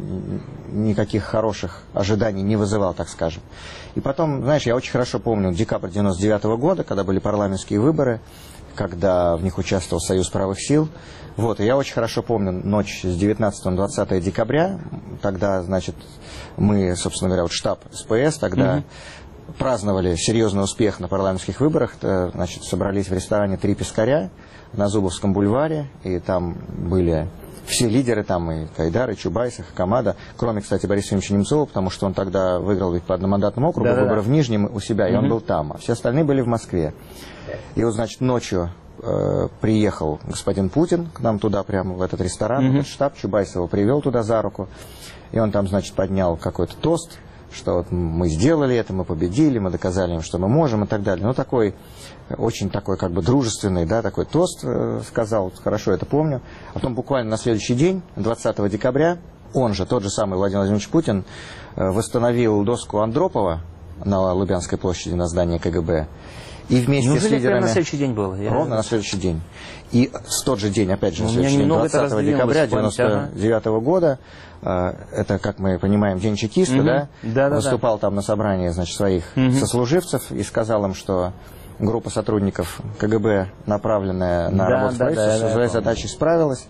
никаких хороших ожиданий не вызывал, так скажем. И потом, знаешь, я очень хорошо помню декабрь 99-го года, когда были парламентские выборы, когда в них участвовал Союз правых сил. Вот, и я очень хорошо помню ночь с 19 на 20 декабря. Тогда, значит, мы, собственно говоря, вот штаб СПС, тогда праздновали серьезный успех на парламентских выборах. Значит, собрались в ресторане «Три пескаря» на Зубовском бульваре, и там были все лидеры, там и Гайдар, и Чубайс, и Хакамада, кроме, кстати, Бориса Ефимовича Немцова, потому что он тогда выиграл ведь по одномандатному округу, выборы в Нижнем у себя, и он был там, а все остальные были в Москве. И вот, значит, ночью приехал господин Путин к нам туда, прямо в этот ресторан, в этот штаб, Чубайс его привел туда за руку, и он там, значит, поднял какой-то тост, что вот мы сделали это, мы победили, мы доказали им, что мы можем и так далее. Ну, такой, очень такой как бы дружественный, да, такой тост сказал, хорошо это помню. А потом буквально на следующий день, 20 декабря, он же, тот же самый Владимир Владимирович Путин, восстановил доску Андропова на Лубянской площади на здании КГБ. И вместе с лидерами... на следующий день было? Ровно на следующий день. И в тот же день, опять же, на следующий день, 20 декабря 1999 года, это, как мы понимаем, день чекиста, выступал там на собрании, значит, своих сослуживцев и сказал им, что группа сотрудников КГБ, направленная на работу в правительстве, со своей задачей справилась.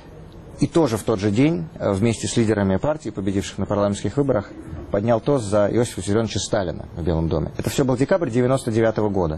И тоже в тот же день вместе с лидерами партии, победивших на парламентских выборах, поднял тост за Иосифа Виссарионовича Сталина в Белом доме. Это все был декабрь 1999 года.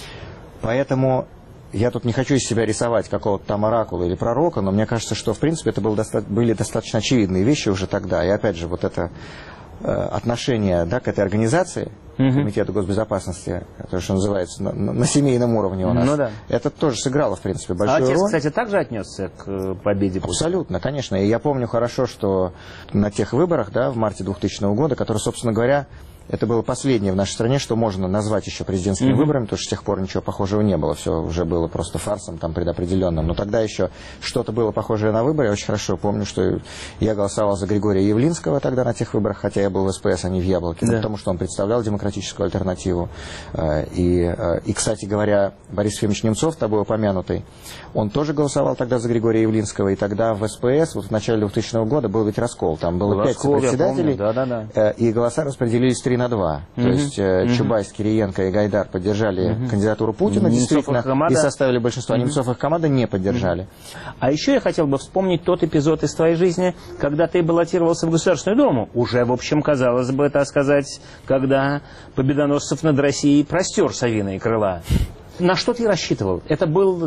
Поэтому я тут не хочу из себя рисовать какого-то там оракула или пророка, но мне кажется, что в принципе это были достаточно очевидные вещи уже тогда. И опять же, вот это отношение, да, к этой организации, Комитету госбезопасности, который, что называется, на семейном уровне у нас, это тоже сыграло, в принципе, большую роль. А отец, кстати, также отнесся к победе Путина? Абсолютно, конечно. И я помню хорошо, что на тех выборах, да, в марте 2000 года, которые, собственно говоря, это было последнее в нашей стране, что можно назвать еще президентскими выборами, потому что с тех пор ничего похожего не было. Все уже было просто фарсом там предопределенным. Но тогда еще что-то было похожее на выборы. Я очень хорошо помню, что я голосовал за Григория Явлинского тогда на тех выборах, хотя я был в СПС, а не в Яблоке, потому что он представлял демократическую альтернативу. И, кстати говоря, Борис Ефимович Немцов, тобой упомянутый, он тоже голосовал тогда за Григория Явлинского. И тогда в СПС, вот в начале 2000 года, был ведь раскол. Там было 5 председателей, и голоса распределились 3 на 2. То есть Чубайс, Кириенко и Гайдар поддержали кандидатуру Путина, действительно, и составили большинство. А Немцов и их команда не поддержали. А еще я хотел бы вспомнить тот эпизод из твоей жизни, когда ты баллотировался в Государственную Думу. Уже, в общем, казалось бы, так сказать, когда Победоносцев над Россией простер совиные крыла. На что ты рассчитывал? Это был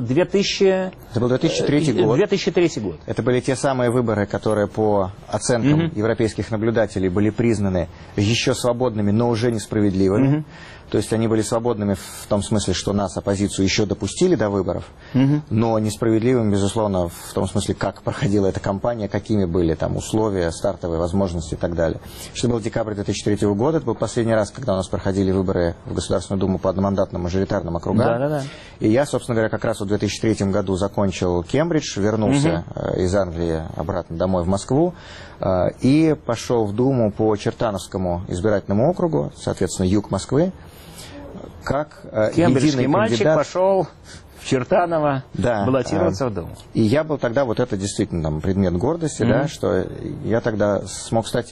2003 год. 2003 год. Это были те самые выборы, которые по оценкам европейских наблюдателей были признаны еще свободными, но уже несправедливыми. То есть они были свободными в том смысле, что нас, оппозицию, еще допустили до выборов, но несправедливыми, безусловно, в том смысле, как проходила эта кампания, какими были там условия, стартовые возможности и так далее. Это был декабрь 2003 года, это был последний раз, когда у нас проходили выборы в Государственную Думу по одномандатным мажоритарным округам. И я, собственно говоря, как раз в 2003 году закончил Кембридж, вернулся из Англии обратно домой в Москву и пошел в Думу по Чертановскому избирательному округу, соответственно, юг Москвы, как кембриджский мальчик кандидат. Пошел в Чертаново баллотироваться в Думу. И я был тогда, вот это действительно там, предмет гордости, да, что я тогда смог стать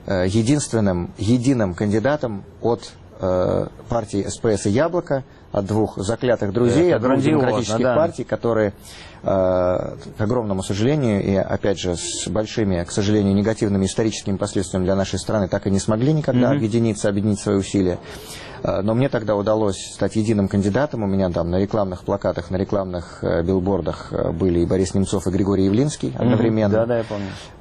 единым кандидатом от партии СПС и Яблоко, от двух заклятых друзей, от двух демократических партий, которые, к огромному сожалению, и опять же с большими, к сожалению, негативными историческими последствиями для нашей страны, так и не смогли никогда объединить свои усилия. Но мне тогда удалось стать единым кандидатом. У меня там на рекламных плакатах, на рекламных билбордах были и Борис Немцов, и Григорий Явлинский одновременно. Да, я помню.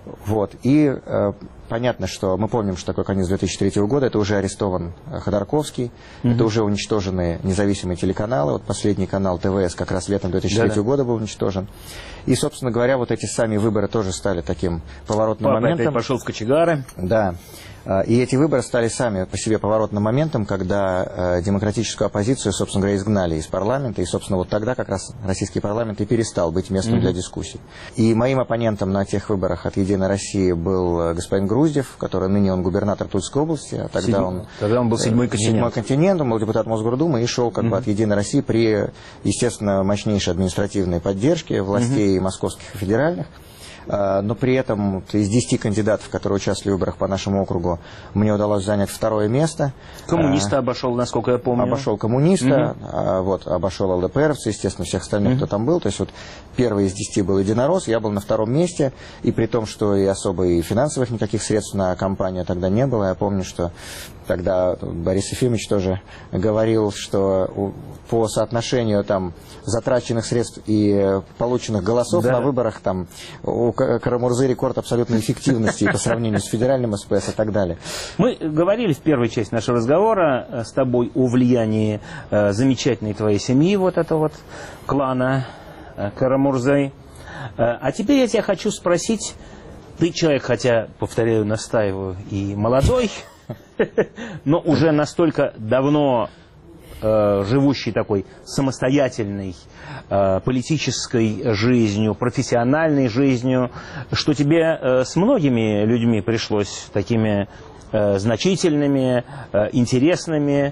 Вот. И понятно, что мы помним, что такое конец 2003 года. Это уже арестован Ходорковский, это уже уничтожены независимые телеканалы. Вот последний канал ТВС как раз летом 2003 года был уничтожен. И, собственно говоря, вот эти сами выборы тоже стали таким поворотным моментом. Опять пошел в кочегары. Да. И эти выборы стали сами по себе поворотным моментом, когда демократическую оппозицию, собственно говоря, изгнали из парламента. И, собственно, вот тогда как раз российский парламент и перестал быть местом для дискуссий. И моим оппонентом на тех выборах от «Единой России» был господин Груздев, который ныне он губернатор Тульской области. А тогда он был седьмой континент, он был депутат Мосгордумы и шел как бы от «Единой России» при, естественно, мощнейшей административной поддержке властей московских и федеральных. Но при этом из 10 кандидатов, которые участвовали в выборах по нашему округу, мне удалось занять 2-е место. Коммуниста обошел, насколько я помню. Обошел коммуниста, вот, обошел ЛДПРовца, естественно, всех остальных, кто там был. То есть вот первый из 10 был единорос, я был на 2-м месте, и при том, что и особо и финансовых никаких средств на кампанию тогда не было. Я помню, что тогда Борис Ефимович тоже говорил, что по соотношению там затраченных средств и полученных голосов на выборах там у Карамурзы рекорд абсолютной эффективности по сравнению с федеральным СПС и так далее. Мы говорили в первой части нашего разговора с тобой о влиянии замечательной твоей семьи, вот этого вот клана Карамурзы. А теперь я тебя хочу спросить, ты человек, хотя, повторяю, настаиваю, и молодой, но уже настолько давно живущий такой самостоятельной политической жизнью, профессиональной жизнью, что тебе с многими людьми пришлось такими значительными, интересными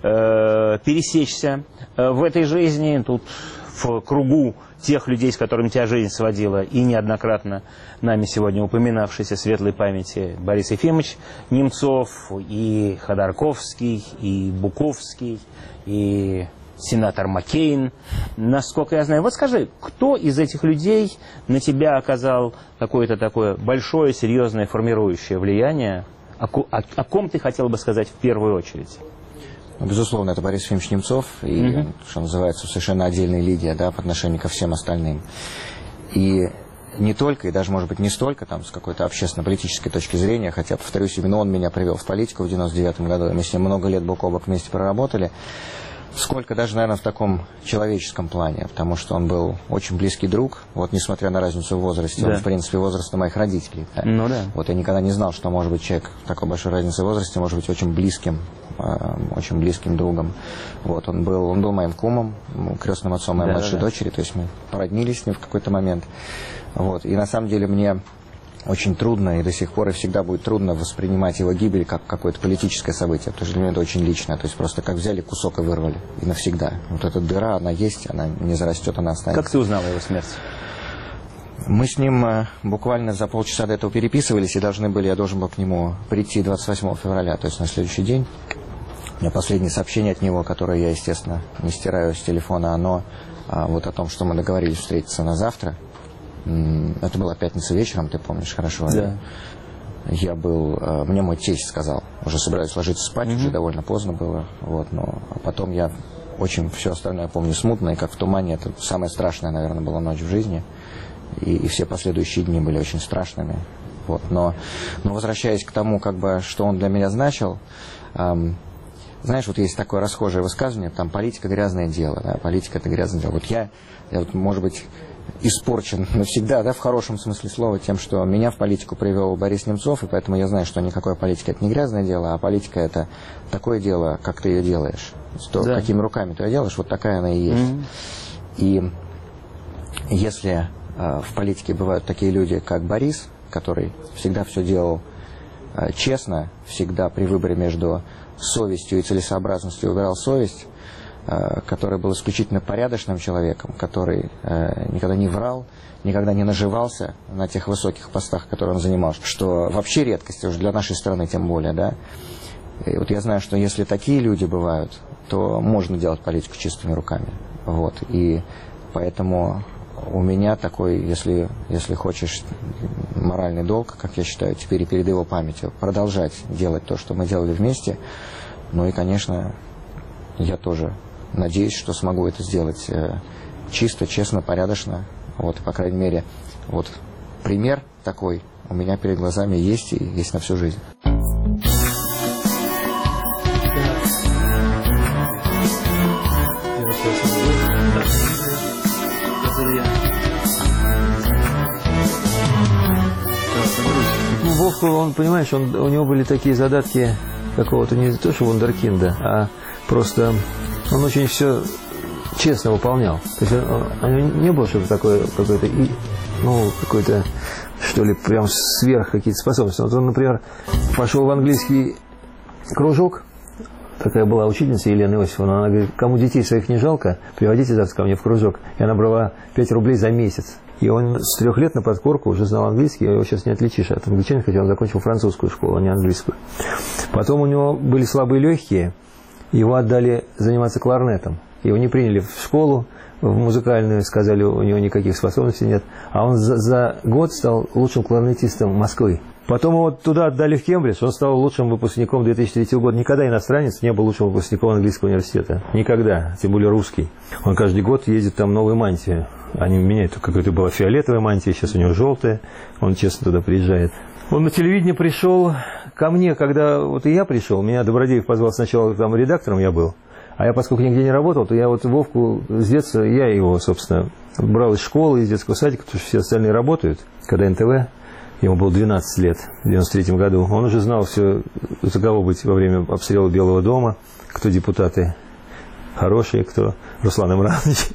пересечься в этой жизни, тут в кругу тех людей, с которыми тебя жизнь сводила, и неоднократно нами сегодня упоминавшийся светлой памяти Борис Ефимович Немцов, и Ходорковский, и Буковский, и сенатор Маккейн, насколько я знаю. Вот скажи, кто из этих людей на тебя оказал какое-то такое большое, серьезное, формирующее влияние? О ком ты хотел бы сказать в первую очередь? Безусловно, это Борис Ефимович Немцов, и, что называется, совершенно отдельной лиге, да, по отношению ко всем остальным. И не только, и даже, может быть, не столько там, с какой-то общественно-политической точки зрения, хотя, повторюсь, именно он меня привел в политику в 99-м году, и мы с ним много лет бок о бок вместе проработали, сколько даже, наверное, в таком человеческом плане, потому что он был очень близкий друг, вот, несмотря на разницу в возрасте, он, в принципе, возраста моих родителей. Да? Ну да. Вот я никогда не знал, что, может быть, человек такой большой разницы в возрасте может быть очень близким другом. Вот, он был моим кумом, крестным отцом моей младшей дочери, то есть мы породнились с ним в какой-то момент. Вот, и на самом деле мне очень трудно, и до сих пор и всегда будет трудно воспринимать его гибель как какое-то политическое событие, потому что для меня это очень личное, то есть просто как взяли кусок и вырвали, и навсегда. Вот эта дыра, она есть, она не зарастет, она останется. Как ты узнал о его смерти? Мы с ним буквально за полчаса до этого переписывались, и я должен был к нему прийти 28 февраля, то есть на следующий день. У меня последнее сообщение от него, которое я, естественно, не стираю с телефона, оно вот о том, что мы договорились встретиться на завтра. Это была пятница вечером, ты помнишь хорошо. Да. Мне мой тесть сказал, уже собираюсь ложиться спать, уже довольно поздно было, вот, но потом я очень все остальное помню смутно, и как в тумане, это самая страшная, наверное, была ночь в жизни, и все последующие дни были очень страшными, вот, но возвращаясь к тому, как бы, что он для меня значил, знаешь, вот есть такое расхожее высказывание, там, политика – грязное дело, да, политика – это грязное дело. Вот я вот, может быть, испорчен навсегда, да, в хорошем смысле слова, тем, что меня в политику привел Борис Немцов, и поэтому я знаю, что никакая политика – это не грязное дело, а политика – это такое дело, как ты ее делаешь. То, какими руками ты ее делаешь, вот такая она и есть. И если в политике бывают такие люди, как Борис, который всегда все делал честно, всегда при выборе между совестью и целесообразностью выбирал совесть, который был исключительно порядочным человеком, который никогда не врал, никогда не наживался на тех высоких постах, которые он занимал, что вообще редкость, уже для нашей страны тем более, да. И вот я знаю, что если такие люди бывают, то можно делать политику чистыми руками, вот, и поэтому у меня такой, если хочешь, моральный долг, как я считаю, теперь и перед его памятью, продолжать делать то, что мы делали вместе. Ну и, конечно, я тоже надеюсь, что смогу это сделать чисто, честно, порядочно. Вот, по крайней мере, вот пример такой у меня перед глазами есть и есть на всю жизнь. Вовку, он, понимаешь, у него были такие задатки какого-то, не то что вундеркинда, а просто он очень все честно выполнял. То есть не было что-то такое, какое-то, какой-то, что ли, прям сверх какие-то способности. Вот он, например, пошел в английский кружок, такая была учительница Елена Иосифовна, она говорит, кому детей своих не жалко, приводите завтра ко мне в кружок. И она брала 5 рублей за месяц. И он с 3 лет на подкорку уже знал английский, его сейчас не отличишь от англичанина, хотя он закончил французскую школу, а не английскую. Потом у него были слабые легкие, его отдали заниматься кларнетом. Его не приняли в школу, в музыкальную, сказали, у него никаких способностей нет. А он за год стал лучшим кларнетистом Москвы. Потом его туда отдали в Кембридж, он стал лучшим выпускником 2003 года. Никогда иностранец не был лучшим выпускником английского университета. Никогда, тем более русский. Он каждый год ездит там новую мантию. Они меняют, какая-то была фиолетовая мантия, сейчас у него желтая. Он честно туда приезжает. Он на телевидение пришел ко мне, когда вот и я пришел. Меня Добродеев позвал сначала, там редактором я был. А я, поскольку нигде не работал, то я вот Вовку с детства, я его, собственно, брал из школы, из детского садика, потому что все остальные работают. Когда НТВ, ему было 12 лет, в 93 году, он уже знал все, за кого быть во время обстрела Белого дома, кто депутаты хорошие, кто Руслан Имранович.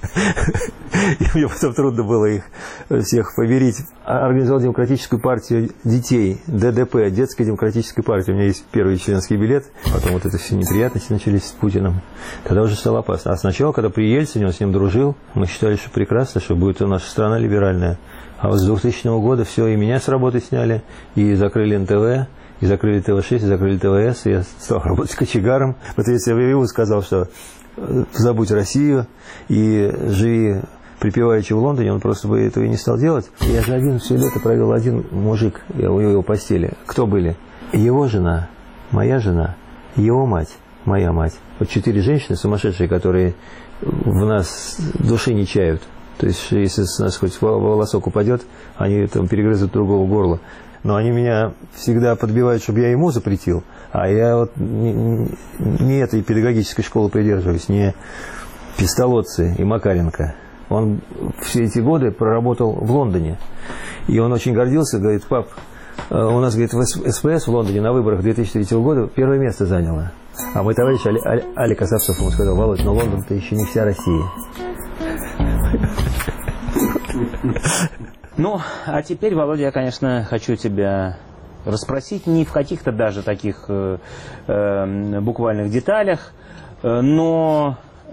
И мне потом трудно было их всех поверить. Организовал демократическую партию детей, ДДП, детская демократическая партия. У меня есть первый членский билет. Потом вот это все неприятности начались с Путиным. Тогда уже стало опасно. А сначала, когда при Ельцине, он с ним дружил, мы считали, что прекрасно, что будет наша страна либеральная. А вот с 2000 года все, и меня с работы сняли, и закрыли НТВ, и закрыли ТВ-6, и закрыли ТВС, и я стал работать кочегаром. Вот если я ему сказал, что забудь Россию и живи припеваючи в Лондоне, он просто бы этого и не стал делать. Я же один все лето провел один мужик у его постели. Кто были? Его жена, моя жена, его мать, моя мать. Вот 4 женщины сумасшедшие, которые в нас души не чают. То есть, если с нас хоть волосок упадет, они там перегрызут другого горла. Но они меня всегда подбивают, чтобы я ему запретил. А я вот не этой педагогической школы придерживаюсь, не Пестолодцы и Макаренко. Он все эти годы проработал в Лондоне. И он очень гордился, говорит, пап, у нас, говорит, в СПС в Лондоне на выборах 2003 года первое место заняло. А мой товарищ Алик Асапсов ему сказал, Володь, но Лондон-то еще не вся Россия. Ну, а теперь, Володя, я, конечно, хочу тебя расспросить не в каких-то даже таких буквальных деталях, но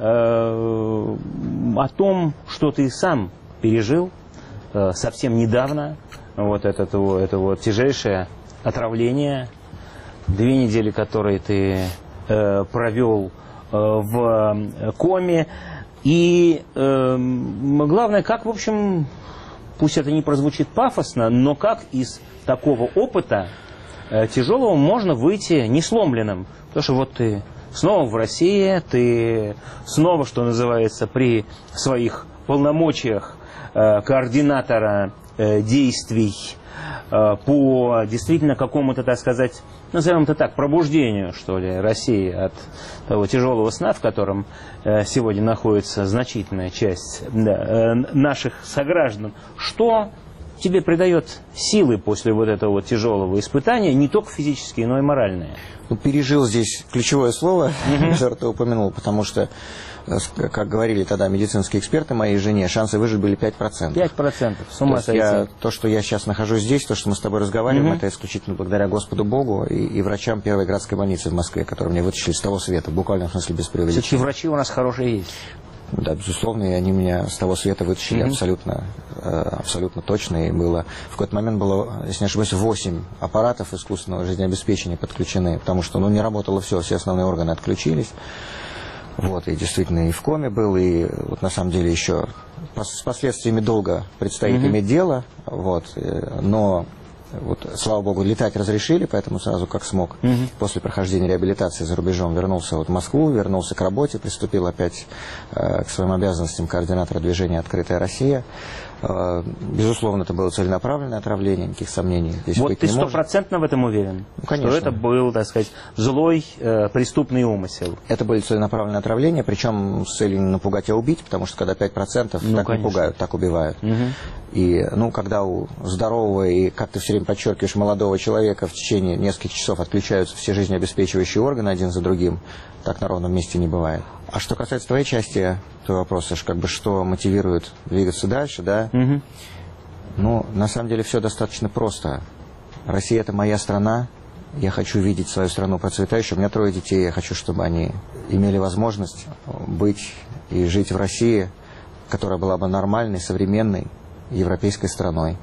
о том, что ты сам пережил совсем недавно, вот это тяжелейшее отравление, 2 недели, которые ты провел в коме. И главное, как, в общем, пусть это не прозвучит пафосно, но как из такого опыта тяжелого можно выйти несломленным. Потому что вот ты снова в России, ты снова, что называется, при своих полномочиях координатора действий по действительно какому-то, так сказать, назовем это так, пробуждению, что ли, России от того тяжелого сна, в котором сегодня находится значительная часть наших сограждан. Что тебе придает силы после вот этого вот тяжелого испытания, не только физические, но и моральные? Ну, пережил здесь ключевое слово, которое ты упомянул, потому что, как говорили тогда медицинские эксперты моей жене, шансы выжить были 5%. 5%, с ума сойти. То, что я сейчас нахожусь здесь, то, что мы с тобой разговариваем, это исключительно благодаря Господу Богу и врачам первой городской больницы в Москве, которые мне вытащили с того света, в буквальном смысле без преувеличения. Все-таки врачи у нас хорошие есть. Да, безусловно, и они меня с того света вытащили абсолютно точно. И было, в какой-то момент было, если не ошибаюсь, 8 аппаратов искусственного жизнеобеспечения подключены, потому что не работало все основные органы отключились. Вот, и действительно и в коме был, и вот на самом деле еще с последствиями долго предстоит иметь дело, вот, но вот, слава богу, летать разрешили, поэтому сразу как смог. После прохождения реабилитации за рубежом вернулся в Москву, вернулся к работе, приступил опять к своим обязанностям координатора движения «Открытая Россия». Безусловно, это было целенаправленное отравление, никаких сомнений здесь вот быть ты не может. 100% в этом уверен? Ну, конечно. Что это был, так сказать, злой преступный умысел? Это были целенаправленные отравления, причем с целью не напугать, а убить, потому что когда 5%, так не пугают, так убивают. И, когда у здорового и, как ты все время подчеркиваешь, молодого человека в течение нескольких часов отключаются все жизнеобеспечивающие органы один за другим, так на ровном месте не бывает. А что касается твоей части, твой вопрос, что мотивирует двигаться дальше, да? На самом деле все достаточно просто. Россия – это моя страна, я хочу видеть свою страну процветающей. У меня 3 детей, я хочу, чтобы они имели возможность быть и жить в России, которая была бы нормальной, современной, европейской страной.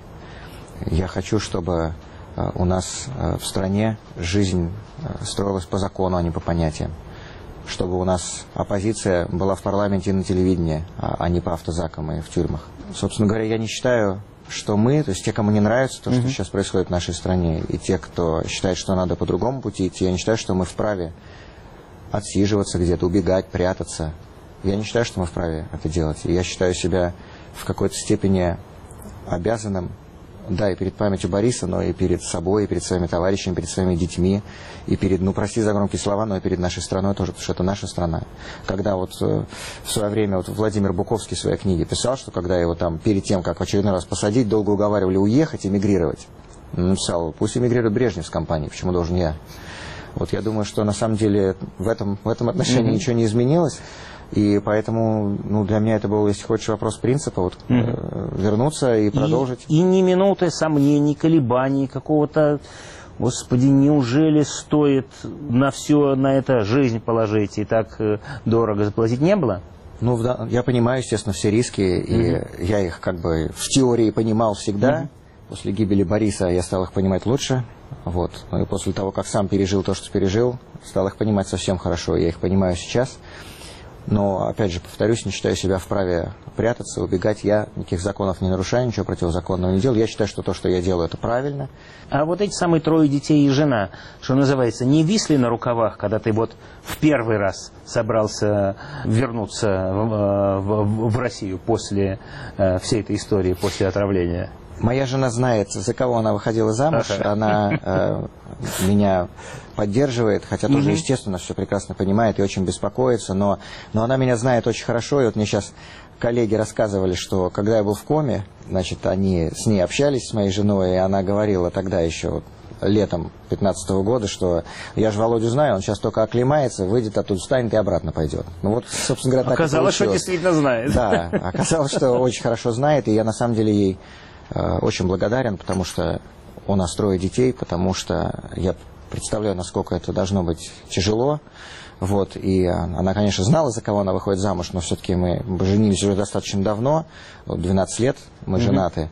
Я хочу, чтобы у нас в стране жизнь строилась по закону, а не по понятиям. Чтобы у нас оппозиция была в парламенте и на телевидении, а не по автозакам и в тюрьмах. Собственно говоря, я не считаю, что мы, то есть те, кому не нравится то, что сейчас происходит в нашей стране, и те, кто считает, что надо по другому пути идти, я не считаю, что мы вправе отсиживаться где-то, убегать, прятаться. Я не считаю, что мы вправе это делать. И я считаю себя в какой-то степени обязанным, да, и перед памятью Бориса, но и перед собой, и перед своими товарищами, перед своими детьми, и перед, прости за громкие слова, но и перед нашей страной тоже, потому что это наша страна. Когда в свое время Владимир Буковский в своей книге писал, что когда его там перед тем, как в очередной раз посадить, долго уговаривали уехать, эмигрировать, он написал: пусть эмигрирует Брежнев с компанией, почему должен я? Я думаю, что на самом деле в этом отношении ничего не изменилось. И поэтому, для меня это был, если хочешь, вопрос принципа, вернуться и продолжить. И ни минуты сомнений, колебаний, какого-то, господи, неужели стоит на все на это жизнь положить и так дорого заплатить, не было? Я понимаю, естественно, все риски, и я их в теории понимал всегда. После гибели Бориса я стал их понимать лучше. И после того, как сам пережил то, что пережил, стал их понимать совсем хорошо. Я их понимаю сейчас. Но, опять же, повторюсь, не считаю себя вправе прятаться, убегать. Я никаких законов не нарушаю, ничего противозаконного не делаю. Я считаю, что то, что я делаю, это правильно. А эти самые 3 детей и жена, что называется, не висли на рукавах, когда ты в первый раз собрался вернуться в Россию после всей этой истории, после отравления? Моя жена знает, за кого она выходила замуж. Она меня поддерживает, хотя тоже, естественно, все прекрасно понимает и очень беспокоится. Но она меня знает очень хорошо. И мне сейчас коллеги рассказывали, что когда я был в коме, они с ней общались, с моей женой, и она говорила тогда еще, летом 2015 года, что я же Володю знаю, он сейчас только оклемается, выйдет оттуда, встанет и обратно пойдет. Собственно говоря, так оказалось, что действительно знает. Да, оказалось, что очень хорошо знает, и я на самом деле ей очень благодарен, потому что у нас 3 детей, потому что я представляю, насколько это должно быть тяжело. И она, конечно, знала, за кого она выходит замуж, но все-таки мы женились уже достаточно давно, 12 лет мы женаты.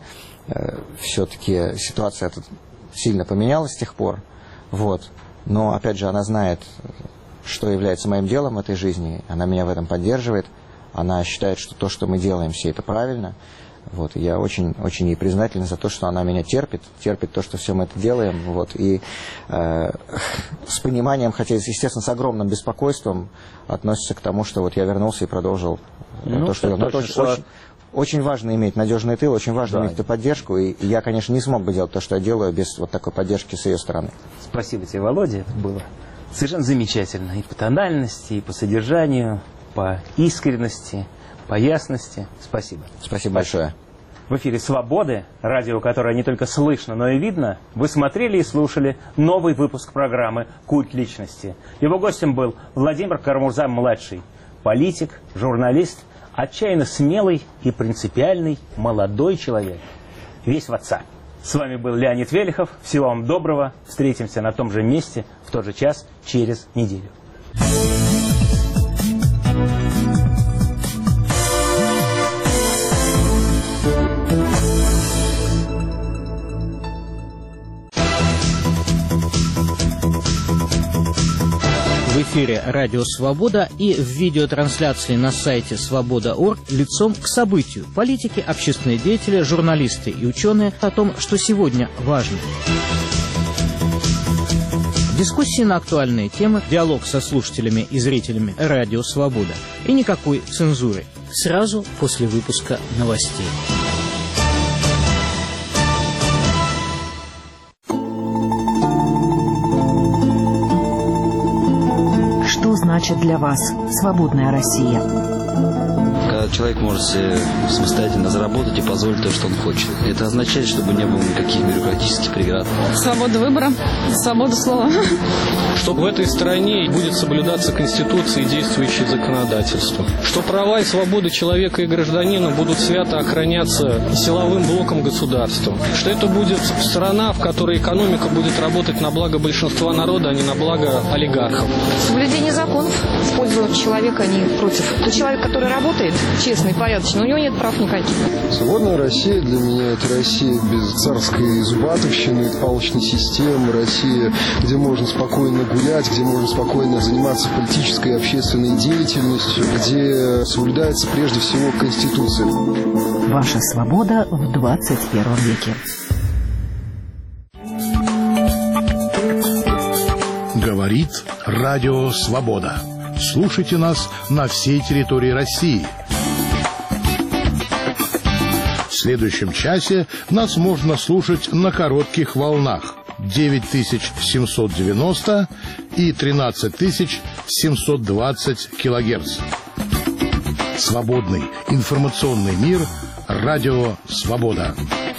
Все-таки ситуация сильно поменялась с тех пор. Но, опять же, она знает, что является моим делом в этой жизни, она меня в этом поддерживает, она считает, что то, что мы делаем, все это правильно. Я очень, очень ей признателен за то, что она меня терпит то, что все мы это делаем. И с пониманием, хотя, естественно, с огромным беспокойством относится к тому, что я вернулся и продолжил то, что делал. Очень важно иметь надежный тыл, очень важно иметь эту поддержку. И я, конечно, не смог бы делать то, что я делаю, без такой поддержки с ее стороны. Спасибо тебе, Володя. Это было совершенно замечательно. И по тональности, и по содержанию, по искренности, по ясности. Спасибо. Спасибо большое. В эфире «Свободы», радио, которое не только слышно, но и видно, вы смотрели и слушали новый выпуск программы «Культ личности». Его гостем был Владимир Карамурза-младший, политик, журналист, отчаянно смелый и принципиальный молодой человек. Весь в отца. С вами был Леонид Велихов. Всего вам доброго. Встретимся на том же месте, в тот же час, через неделю. В эфире «Радио Свобода» и в видеотрансляции на сайте свобода.орг лицом к событию. Политики, общественные деятели, журналисты и ученые о том, что сегодня важно. Дискуссии на актуальные темы, диалог со слушателями и зрителями «Радио Свобода». И никакой цензуры. Сразу после выпуска новостей. значит для вас свободная Россия? Когда человек может себе самостоятельно заработать и позволить то, что он хочет. Это означает, чтобы не было никаких бюрократических преград. Свобода выбора, свобода слова. Что в этой стране будет соблюдаться Конституция и действующее законодательство. Что права и свободы человека и гражданина будут свято охраняться силовым блоком государства. Что это будет страна, в которой экономика будет работать на благо большинства народа, а не на благо олигархов. Соблюдение законов в пользу человека, а не против. Тот человек, который работает, честный, порядочный, у него нет прав никаких. Свободная Россия для меня — это Россия без царской зубатовщины, палочной системы, Россия, где можно спокойно гулять, где можно спокойно заниматься политической и общественной деятельностью, где соблюдается прежде всего Конституция. Ваша свобода в 21 веке. Говорит Радио Свобода. Слушайте нас на всей территории России. В следующем часе нас можно слушать на коротких волнах 9790 и 13720 килогерц. Свободный информационный мир. Радио Свобода.